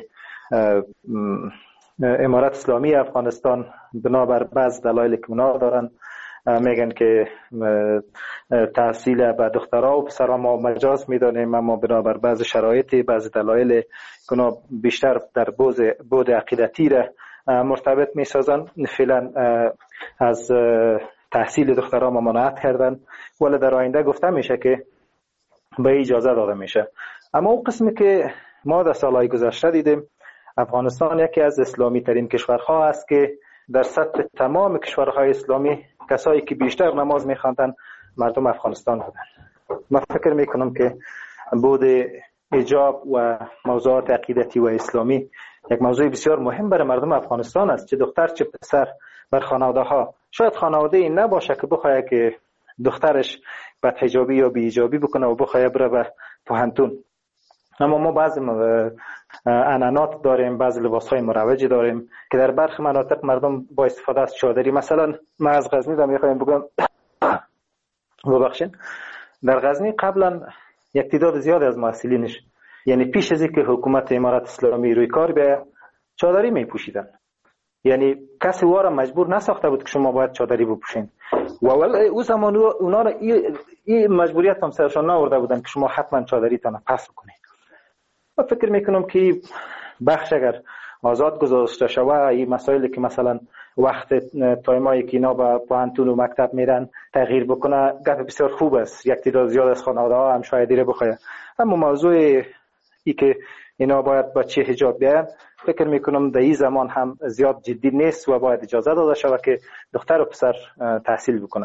امارت اسلامی افغانستان بنابر بعض دلایلی که اونا دارن میگن که تحصیل به دخترها و پسرها ما مجاز میدانیم، اما بنابر بعض شرایطی بعض دلایل که اونا بیشتر در بود عقیدتی را مرتبط میسازن، فعلا از تحصیل دخترها ممانعت کردن، ولی در آینده گفته میشه که به اجازه داده میشه. اما اون قسمی که ما در سالهای گذشته دیدیم، افغانستان یکی از اسلامی ترین کشورها است که در سطح تمام کشورهای اسلامی کسایی که بیشتر نماز میخواندن مردم افغانستان بودن. من فکر میکنم که بود حجاب و موضوعات عقیدتی و اسلامی یک موضوع بسیار مهم برای مردم افغانستان است، چه دختر چه پسر. بر خانواده ها شاید خانواده این نباشه که بخواد که دخترش بدحجابی یا بی‌حجابی بکنه و بخواد بره به پوهنتون، اما ما بعضی عنعنات داریم، بعضی لباس‌های مروجی داریم که در برخی مناطق مردم با استفاده از چادری، مثلا ما از غزنی دارم میخوایم بگم ببخشید، در غزنی قبلا یک تعداد زیاد از محصلینش، یعنی پیش از اینکه حکومت امارت اسلامی روی کار بیاید، چادری میپوشیدن. یعنی کسی واره مجبور نساخته بود که شما باید چادری بپوشین و ولی او زمان اونا را این ای مجبوریت هم سرشان نآورده بودن که شما حتما چادریتان پس کنید. و فکر میکنم که بخش اگر آزاد گذاشته شود، این مسائلی که مثلا وقت تایمایی که اینا به پوهنتون و مکتب میرن تغییر بکنه، گپ بسیار خوب است. یک تعداد زیاد از خانواده ها هم شاید دیره بخواه. اما موضوع ای که اینا باید بچه حجاب بیاین، فکر میکنم در این زمان هم زیاد جدی نیست و باید اجازه داده شود که دختر و پسر تحصیل بکنه.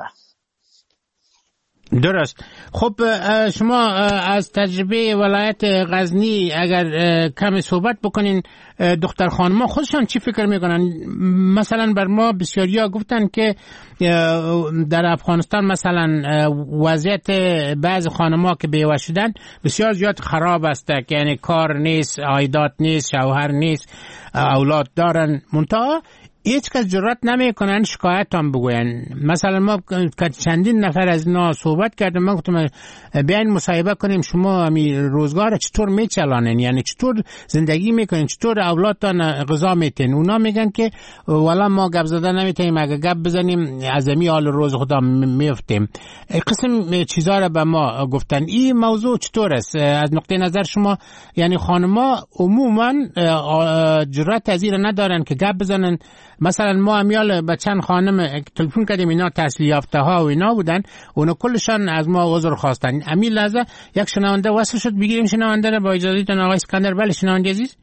درست. خب شما از تجربه ولایت غزنی اگر کمی صحبت بکنین، دختر خانم‌ها خودشان چی فکر میکنن؟ مثلا بر ما بسیاریا گفتن که در افغانستان مثلا وضعیت بعض خانم‌ها که بیوه شدن بسیار زیاد خراب است، که یعنی کار نیست، عایدات نیست، شوهر نیست، اولاد دارن، منتها هیچ کس جرأت نمیکنن شکایت هم بگوین. مثلا ما چندین نفر از اینا صحبت کردم، من گفتم بیاین مصاحبه کنیم شما امی روزگار چطور میچلانین، یعنی چطور زندگی میکنین، چطور اولادتان غذا میتین. اونا میگن که والا ما گپ زدن نمیتونیم، اگه گپ بزنیم از امی حال روز خدا میفتیم. قسم چیزا را به ما گفتن. این موضوع چطور است از نقطه نظر شما؟ یعنی خانما عموما جرأت از این ندارن که گپ بزنن. مثلا ما امیال به چند خانم تلفن کردیم، اینا تحصیل یافته ها و اینا بودن، اونا کلشان از ما عذر خواستن. امی لحظه یک شنونده وصل شد، بگیریم شنونده را با اجازهتون آقای اسکندر. بله شنونده عزیز.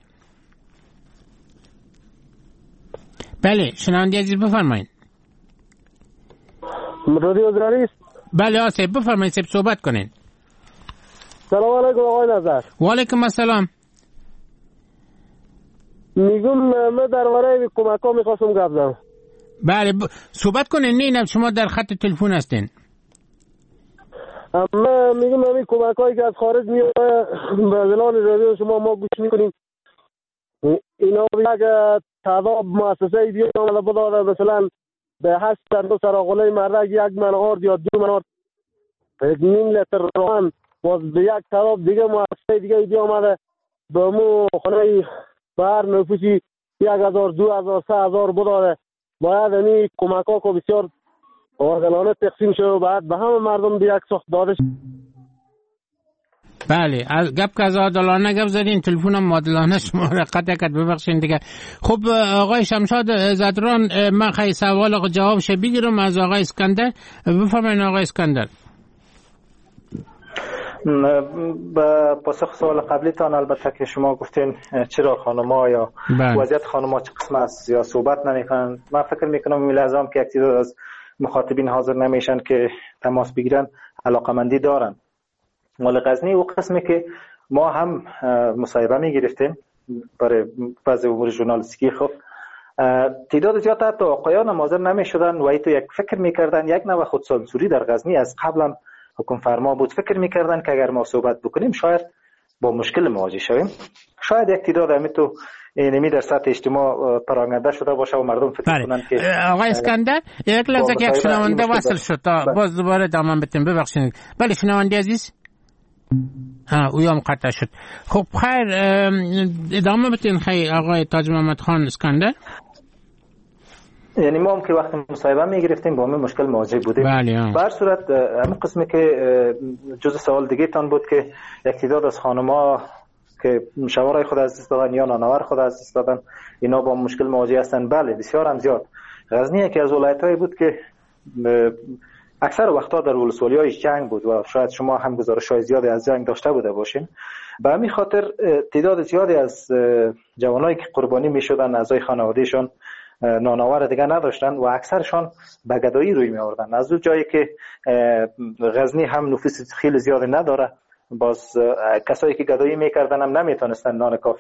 بله شنونده عزیز بفرمایید. رادیو زراعی. بله آسیب بفرمایید، سب صحبت کنین. سلام علیکم آقای نظر. و علیکم السلام. میگم من درباره کمک ها میخواستم گپ زنم. بله ب... صحبت کنین. نه نه شما در خط تلفن هستین. اما میگم همین کمک هایی که از خارج میاد به زلان رادیو شما ما گوش میکنیم، اینا یک تعداد مؤسسه بیاد آمده بداره، مثلا به هشت در دو سراغله مردک یک من آرد یا دو من آرد یک نیم لیتر روان، باز به یک تعداد دیگه مؤسسه دیگه بیاد آمده به مو خانه بر نفوسی یک هزار دو هزار سه هزار بداره. باید این کمک ها که بسیار عادلانه تقسیم شده و باید به همه مردم به یک سخت داده شد. بله از گپ که از عادلانه گپ زدین، تلفنم عادلانه شما را قطع کرد، ببخشید دیگه. خب آقای شمشاد زدران، من خیلی سوال جوابش بگیرم از آقای اسکندر. بفرمایید آقای اسکندر. با پاسخ سوال قبلی تان، البته که شما گفتین چرا خانم‌ها یا بله. وضعیت خانم‌ها چه قسم است یا صحبت نمی‌کنن، من فکر می‌کنم این لازم که یک تعداد از مخاطبین حاضر نمیشن که تماس بگیرن، علاقمندی دارن. مال غزنی او قسمی که ما هم مصاحبه می‌گرفتیم برای بعضی امور ژورنالیستیکی، خب تعداد زیاد حتی آقایان هم حاضر نمی‌شدن و ایتو یک فکر می‌کردن یک نوع خودسانسوری در غزنی از قبلا حکم فرما بود. فکر میکردن که اگر ما صحبت بکنیم شاید با مشکل مواجه شویم، شاید یک تعداد هم تو اینمی در سطح اجتماع پراگنده شده باشه و مردم فکر کنن که آقای اسکندر یک لحظه که یک شنونده وصل شد تا باز دوباره ادامه بدیم، ببخشید. بله شنونده عزیز. ها اویام قطع شد. خب خیر ادامه بدین خیلی آقای تاج محمد خان اسکندر. یعنی ما هم که وقتی مصاحبه میگرفتیم با همین مشکل مواجه بودیم. بله. به هر صورت همین قسمی که جز سوال دیگه تان بود که یک تعداد از خانم‌ها که شوهرای خود از دست دادن یا نانور خود از دست دادن، اینا با مشکل مواجه هستن. بله بسیار هم زیاد. غزنی یکی از ولایت‌هایی بود که اکثر وقتا در ولسوالی‌های جنگ بود و شاید شما هم گزارش‌های زیادی از جنگ داشته بوده باشین. به همین خاطر تعداد زیادی از جوانایی که قربانی می‌شدن اعضای خانواده‌شان نانآور دیگه نداشتن و اکثرشان به گدایی روی می آوردن. از اون جایی که غزنی هم نفوس خیلی زیادی نداره، باز کسایی که گدایی میکردن هم نمیتونستن نان کافی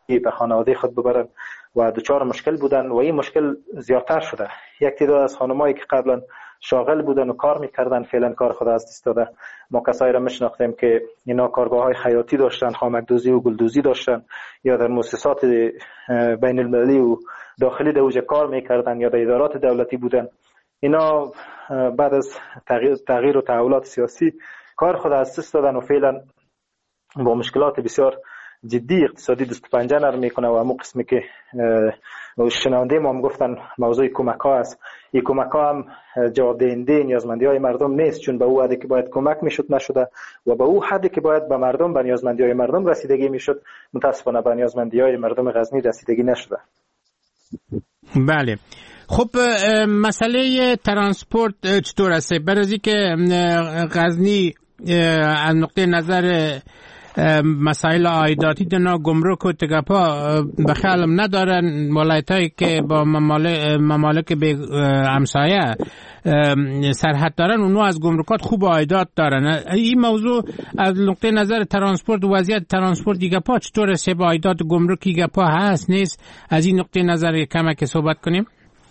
به خانواده خود ببرن و دچار مشکل بودن و این مشکل زیادتر شده. یک تعداد از خانمایی که قبلا شاغل بودن و کار میکردن فعلا کار خود از دست داده. ما کسایی را میشناختیم که اینا کارگاه‌های خیاطی داشتن، خامک‌دوزی و گلدوزی داشتن یا در مؤسسات بین المللی و داخلی در اوج کار میکردن یا در ادارات دولتی بودن. اینا بعد از تغییر, تغییر و تحولات سیاسی کار خود از دست دادن و فعلا با مشکلات بسیار جدی اقتصادی دست پنجه نرم میکنه و همون قسمی که شنونده ما هم گفتن موضوع کمک ها است. این کمک ها هم جواب دهنده نیازمندی های مردم نیست، چون به او حدی که باید کمک میشد نشده و به او حدی که باید به مردم به نیازمندی های مردم رسیدگی میشد متاسفانه به نیازمندی های مردم غزنی رسیدگی نشده. بله. خب مسئله ترانسپورت چطور است؟ برای که غزنی از نقطه نظر مسائل عایداتی دنا گمرک و تگپا بخیالم ندارن، ولایتایی که با ممالک, ممالک به همسایه سرحد دارن اونو از گمرکات خوب عایدات دارن. این موضوع از نقطه نظر ترانسپورت و وضعیت ترانسپورت گپا چطور است؟ با عایدات گمرکی گپا هست نیست؟ از این نقطه نظر کمک صحبت کنیم.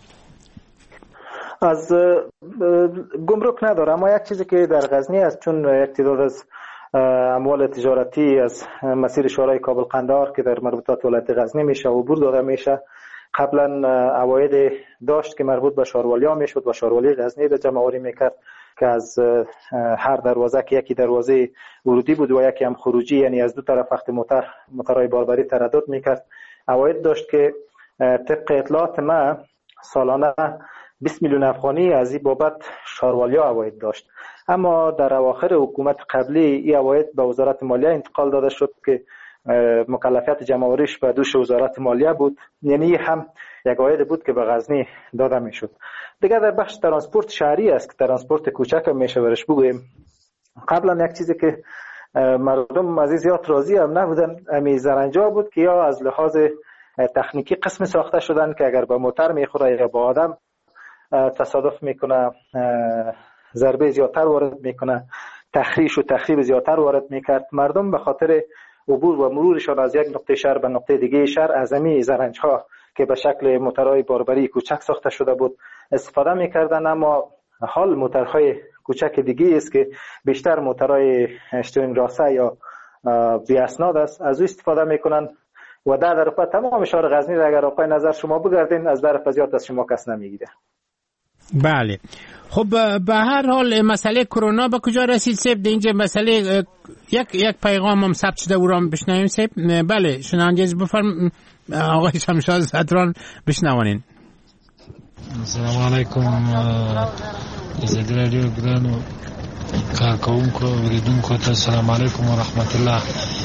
از گمرک نداره، اما یک چیزی که در غزنی است، چون یک تعداد از اموال تجارتی از مسیر شورای کابل قندهار که در مربوطات ولایت غزنی میشه و عبور داده میشه، قبلا عواید داشت که مربوط به شاروالیا میشد و شاروالی غزنی به جمع آوری میکرد که از هر دروازه که یکی دروازه ورودی بود و یکی هم خروجی، یعنی از دو طرف وقت موتر موترهای باربری تردد میکرد. عواید داشت که طبق اطلاعات ما سالانه بیست میلیون افغانی از این بابت شاروالیا عواید داشت. اما در اواخر حکومت قبلی این عواید به وزارت مالیه انتقال داده شد که مکلفیت جمع‌آوریش به دوش وزارت مالیه بود، یعنی هم یک عواید بود که به غزنی داده میشد. دیگه در بخش ترانسپورت شهری است که ترانسپورت کوچک هم میشه برش بگوییم. قبلا یک چیزی که مردم از زیاد راضی هم نبودن امی زرنجا بود که یا از لحاظ تکنیکی قسم ساخته شدن که اگر به موتر میخوره یا به آدم تصادف میکنه ضربه زیادتر وارد میکنه، تخریش و تخریب زیادتر وارد میکرد. مردم به خاطر عبور و مرورشان از یک نقطه شهر به نقطه دیگه شهر از همین زرنج ها که به شکل موترهای باربری کوچک ساخته شده بود استفاده میکردن. اما حال موترهای کوچک دیگه است که بیشتر موترهای اشترین راسه یا بی اسناد است، از او استفاده میکنن و در در پا تمام شهر غزنی را اگر آقای نظر شما بگردین از در پزیات از شما کس نمیگیره. بله. خب به هر حال مسئله کرونا به کجا رسید سیب؟ در اینجا مسئله یک یک پیغام هم ثبت شده و را بشنویم سیب. بله شنونده بفرم آقای شمشاد زدران بشنوانین. السلام علیکم از رادیو ګرانو کارکونکو اوریدونکو ته السلام علیکم و رحمت الله.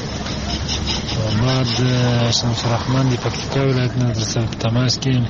بعد شمس الرحمن دی پکتیکا ولایت نه سره تماس کیم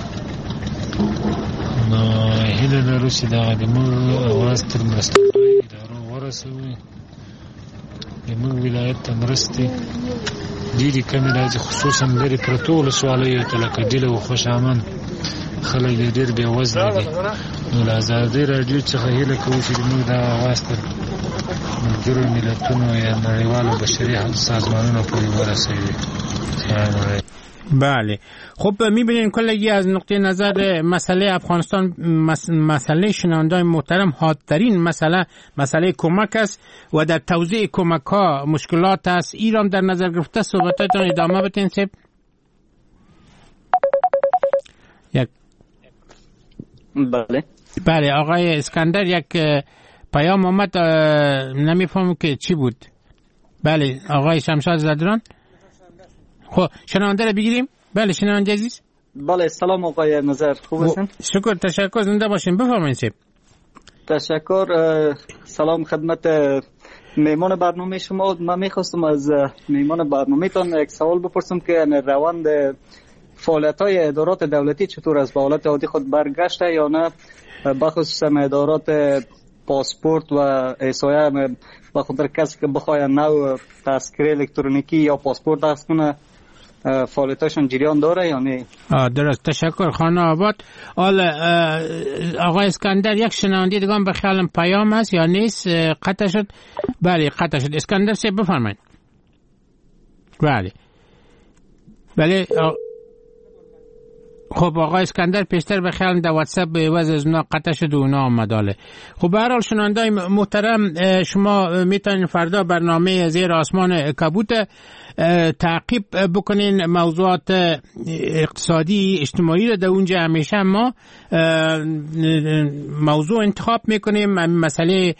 نو هیله لرو چې دا د موږ اواز تر مرستندوی ادارو ورسوي. د موږ ولایت ته مرستې ډېرې کمې راځي، خصوصا لرې پرتو ولسوالیو ته لکه ډیله و خوشامن خلک یې ډېر بېوزله دي. نو له ازادۍ راډیو څخه هیله کوو چې موږ دا اواز تر ملګرو ملتونو یا نړیوالو بشري سازمانونو پورې ورسوي. سلام علیکم. بله. خب میبینین کلگی از نقطه نظر مسئله افغانستان مسئله شنوندگان محترم حادترین مسئله مسئله کمک است و در توزیع کمک ها مشکلات است. ایران در نظر گرفته صحبتاتون ادامه بتین سیب. یک بله بله آقای اسکندر یک پیام آمد نمیفهمم که چی بود. بله آقای شمشاد زدران. خب شنونده رو بگیریم. بله شنونده عزیز. بله سلام آقای نظر، خوب هستین؟ شکر تشکر، زنده باشین. بفرمایید سیب. تشکر. سلام خدمت میمان برنامه شما. من میخواستم از میمان برنامه تان یک سوال بپرسم که روند فعالیت های ادارات دولتی چطور است؟ به حالت عادی خود برگشته یا نه؟ بخصوص ادارات پاسپورت و احصایه به خاطر کسی که بخواه نو تذکره الکترونیکی یا پاسپورت دست کنه فعالیتاشون جریان داره یا نه؟ درست. تشکر خانه آباد. حالا آقای اسکندر یک شنونده دیگه به خیالم پیام هست یا نیست؟ قطع شد؟ بله قطع شد. اسکندر سه بفرمایید. بله بله. خب آقای اسکندر پیشتر به خیالم در واتساپ به عوض از اونا قطع شد و اونا آمداله. خب به هر حال شنوندای محترم، شما میتونین فردا برنامه زیر آسمان کبوت تعقیب بکنین. موضوعات اقتصادی اجتماعی رو در اونجا همیشه ما موضوع انتخاب میکنیم، مسئله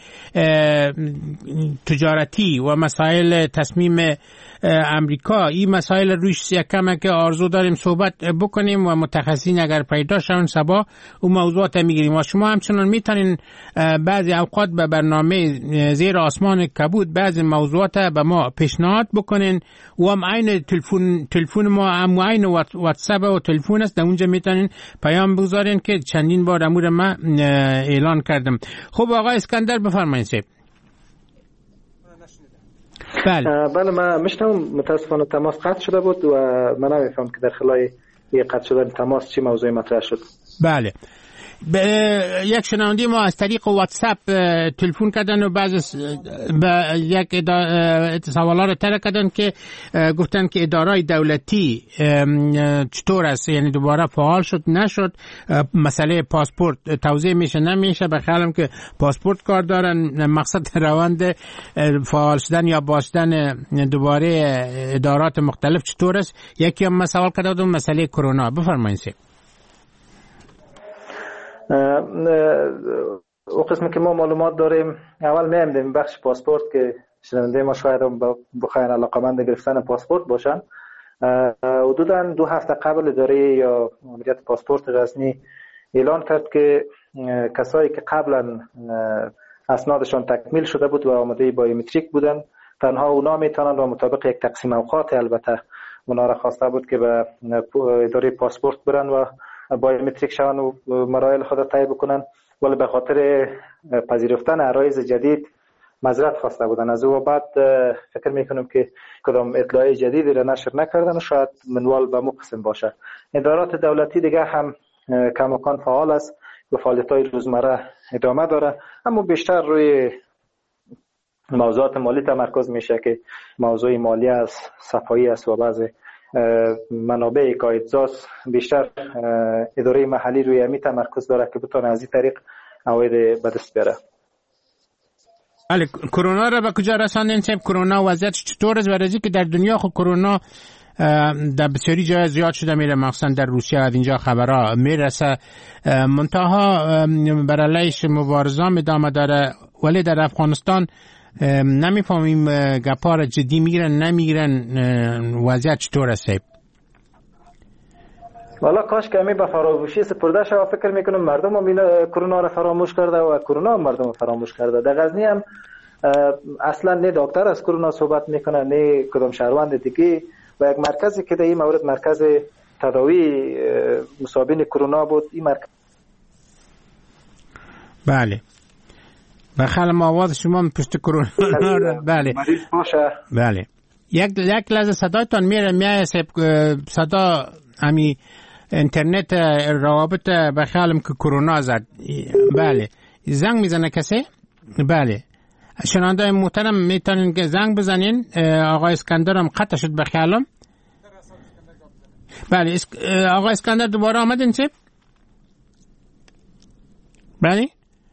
تجارتی و مسائل تصمیم امریکا، این مسائل روش یکم که آرزو داریم صحبت بکنیم و متخصصین اگر پیدا شون سبا اون موضوعات میگیریم. و شما همچنان میتونین بعضی اوقات به برنامه زیر آسمان کبود بعضی موضوعات به ما پیشنهاد بکنین و هم عین تلفن تلفن ما هم عین واتساپ و تلفن است، در اونجا میتونین پیام بگذارین که چندین بار امور ما اعلان کردم. خب آقای اسکندر بفرمایید. سیب بله بله من میشنم. متاسفانه تماس قطع شده بود و من نمیفهم که در خلال یک قطع شدن تماس چی موضوعی مطرح شد. بله یک شنونده ما از طریق واتساپ تلفن کردن و بعض به یک سوالا رو طرح کردن که گفتن که ادارای دولتی چطور است، یعنی دوباره فعال شد نشد، مسئله پاسپورت توضیح میشه نمیشه. بخیالم که پاسپورت کار دارن، مقصد روند فعال شدن یا باشدن دوباره ادارات مختلف چطور است. یکی هم مسئله کردن مسئله کرونا. بفرمایید. او قسمی که ما معلومات داریم اول می‌ایم بخش پاسپورت که شنونده ما شاید بخواین علاقه‌مند گرفتن پاسپورت باشن. حدوداً دو هفته قبل اداره یا مدیریت پاسپورت غزنی اعلان کرد که کسایی که قبلا اسنادشان تکمیل شده بود و آماده بایومتریک بودن تنها اونا میتونن و مطابق یک تقسیم اوقات البته اونا را خواسته بود که به اداره پاسپورت برن و بایومتریک شون و مراحل خود طی بکنن، ولی به خاطر پذیرفتن عرایض جدید معذرت خواسته بودن از او و بعد فکر میکنم که کدام اطلاع جدیدی را نشر نکردن و شاید منوال به مو قسم باشه. ادارات دولتی دیگه هم کماکان فعال است و فعالیت‌های روزمره ادامه داره، اما بیشتر روی موضوعات مالی تمرکز میشه که موضوع مالی است، صفایی است و بعضی منابع قایدزاست. بیشتر اداره محلی روی امی تمرکز داره که بتونه از این طریق عواید به دست بیاره. بله، کرونا را به کجا رساندین؟ چه کرونا وضعیت چطور است؟ برای که در دنیا خود کرونا در بسیاری جای زیاد شده میره، مخصوصا در روسیه از اینجا خبرها میرسه، منتها بر علیش مبارزه ادامه داره، ولی در افغانستان نمیفهمیم گپار جدی میگیرن نمیگیرن، وضعیت چطور است؟ والا کاش که امی به فراموشی سپرده شد. فکر میکنم مردم هم کرونا را فراموش کرده و کرونا هم مردم فراموش کرده. در غزنی هم اصلا نه دکتر از کرونا صحبت میکنه نه کدام شهروند دیگه و یک مرکزی که در این مورد مرکز تداوی مصابین کرونا بود این مرکز. بله بخیال آواز شما پشت کرونا. بله بله یک یک لحظه صدایتان میره میایه صدا امی اینترنت روابط بخیالم که کرونا زد. بله زنگ میزنه کسی؟ بله شنونده محترم میتونین که زنگ بزنین. آقای اسکندر هم قطع شد بخیالم. بله آقای اسکندر دوباره آمدین چه؟ بله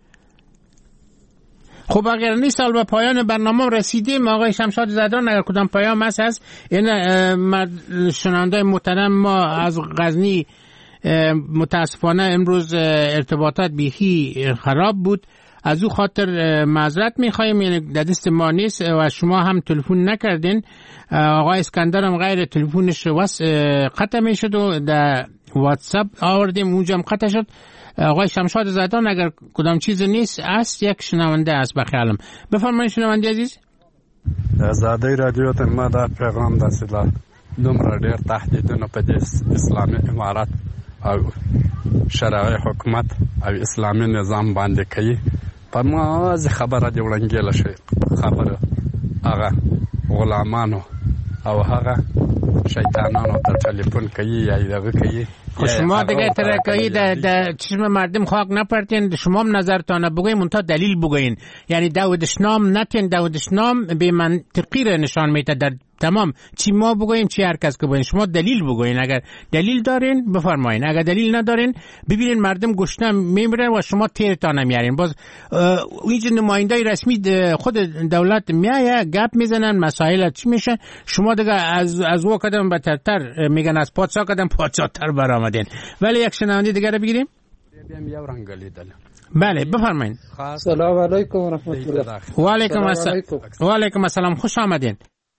خب اگر نیست سال به پایان برنامه رسیدیم. آقای شمشاد زدران اگر کدام پیام هست هست این شنونده محترم ما از غزنی متاسفانه امروز ارتباطات بیخی خراب بود، از او خاطر معذرت میخوایم، یعنی در دست ما نیست و شما هم تلفن نکردین. آقای اسکندر هم غیر تلفنش قطع میشد و در واتساپ آوردیم اونجا هم قطع شد. آقای شمشاد زدان اگر کدام چیز نیست است یک شنونده است بخیالم. بفرمایید شنونده عزیز. زاده رادیو ته ما دا پیغام داسلا دومره ډیر تهدیدونه په دې اسلامي امارات او شرعي حکومت او اسلامي نظام باندې کوي. په ما از خبره دی وړاندې شي خبره هغه غلامانو او هغه شیطانانو ته تلیفون کوي یا دغه کوي. شما دیگه ترکایی در چشم مردم خاک نپرتین، شما هم نظرتان بگوین منتها دلیل بگوین، یعنی داودشنام نتین. داودشنام به منطقی را نشان میده در تمام، چی ما بگوییم چی هر کس که بگوین، شما دلیل بگوین. اگر دلیل دارین بفرمایین، اگر دلیل ندارین ببینین مردم گشنه میمیرن و شما تیرتان میارین. باز اینجا نماینده رسمی خود دولت میایه گپ میزنن، مسائل چی میشه، شما دیگه از از او قدم بهترتر میگن از پادشاه قدم پادشاه‌تر برآمدین. ولی یک شنونده دیگه رو بگیریم. بله بفرمایید. سلام علیکم و رحمت الله. و علیکم السلام. و علیکم السلام، خوش آمدین.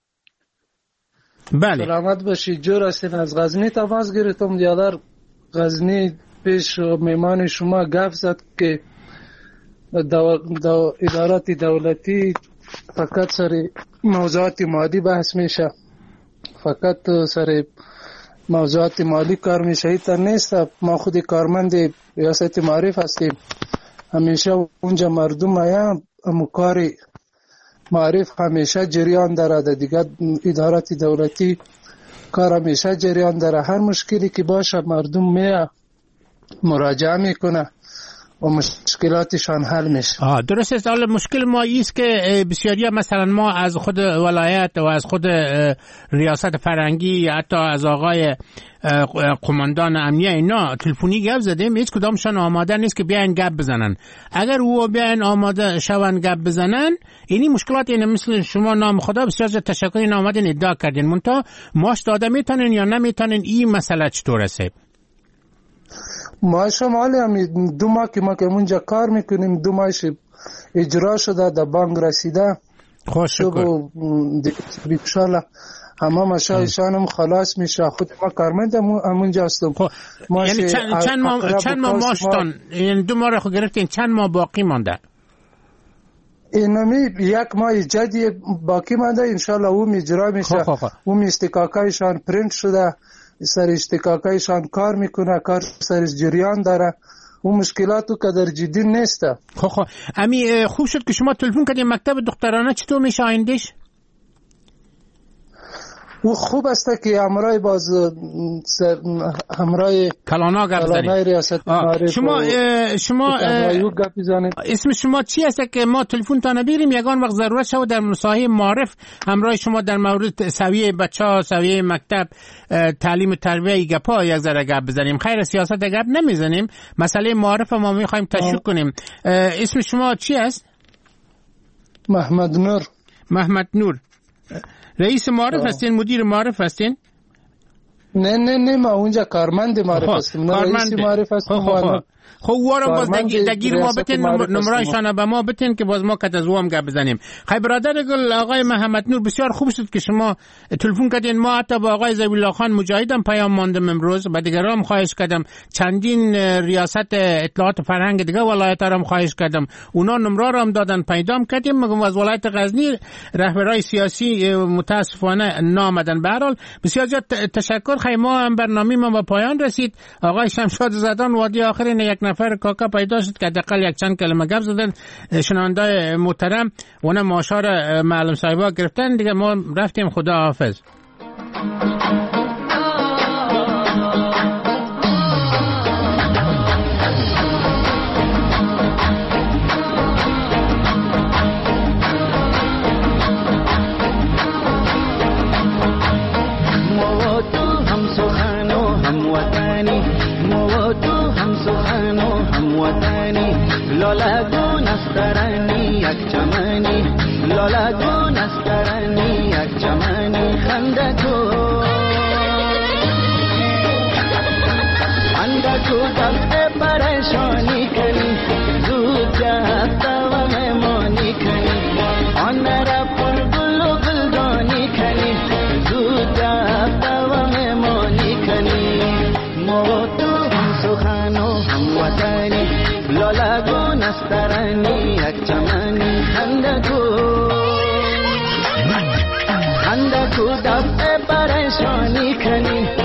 بله سلامت باشید. جور هستین. از غزنی تماس گرفتم. دیادر غزنی پیش میمان شما گفت زد که دو دو ادارات دولتی فقط سر موضوعات مالی بحث میشه، فقط سر موضوعات مالی کار میشه. ایتا نیست. ما خود کارمند ریاست معارف هستیم، همیشه اونجا مردم آیا مکاری معارف همیشه جریان داره، دیگه ادارات دولتی کار همیشه جریان داره. هر مشکلی که باشه مردم میه مراجعه میکنه و مشکلاتشان حل میشه. آه درست است. حالا مشکل ما ایست که بسیاری مثلا ما از خود ولایت و از خود ریاست فرنگی حتی از آقای قماندان امنیه اینا تلفنی گپ زدیم، هیچ کدامشان آماده نیست که بیاین گپ بزنن. اگر او بیاین آماده شون گپ بزنن، اینی مشکلات اینه. مثل شما نام خدا بسیار تشکر این آمدین ادعا کردین، منتها ماش داده میتونین یا نمیتونین، این مسئله چطور است؟ ما شمالی هم دو ماه که ما که اونجا کار میکنیم، دو ماهش اجرا شده، در بانک رسیده. خوش شکر. انشالله همه مشایشان هم خلاص میشه. خود ما کارمند همونجا هستم. یعنی چند, چند ماه چند ماه ماشتان، یعنی دو ماه رو گرفتین، چند ماه باقی مانده؟ اینمی یک ماه جدی باقی مانده، انشالله اون اجرا میشه. اون استکاکایشان پرینت شده، سر اشتکاکایشان کار میکنه، کار سر جریان داره. اون مشکلاتو که در جدی نیست. خب خب امی خوب شد که شما تلفن کردین. مکتب دخترانه چطور میشه آیندهش؟ او خوب است که همراه باز همراه کلانا گپ زنید. شما شما اسم شما چی است که ما تلفن تا نبیریم یگان وقت ضرورت شود در مصاحبه معرف همراه شما در مورد سویه بچه‌ها، سویه مکتب، تعلیم و تربیه گپا یک ذره گپ بزنیم. خیر سیاست گپ نمیزنیم، مسئله معرف ما میخوایم تشریح کنیم. اسم شما چی است؟ محمد نور. محمد نور. رئیس معارف هستین؟ مدیر معارف هستین؟ نه نه نه ما اونجا کارمند معارف هستیم. رئیس معارف هستیم. خب وارم باز دگیر ما بتین نمرایشان به ما بتین که باز ما کت از وام گپ بزنیم. خیلی برادر گل آقای محمد نور، بسیار خوب شد که شما تلفن کردین. ما حتی با آقای زبی الله خان مجاهدم پیام ماندم امروز، با دیگران خواهش کردم، چندین ریاست اطلاعات فرهنگ دیگه ولایت را خواهش کردم، اونا نمره را هم دادن، پیدام کردیم. مگم از ولایت غزنی رهبرای سیاسی متاسفانه نامدن. به هر حال بسیار زیاد تشکر. خیلی ما هم برنامه ما به پایان رسید. آقای شمشاد زدان وادی آخرین یک نفر کاکا پیدا شد که حداقل یک چند کلمه گپ زدن. شنوندای محترم اون ماشار معلم صاحبا گرفتن دیگه. ما رفتیم، خدا حافظ. لالگون استرانی یک چمنی، لالگون استرانی یک چمنی، خندکو خندکو دلت پریشانی کنی، زود جهت و مهمانی کنی، آن را پر گل و گلدانی کنی، زود جهت و مهمانی کنی. ما تو هم سخن و هم وطنی، لالگون استرانی یک چمنی، خندکو خندکو دفع پریشانی کنی،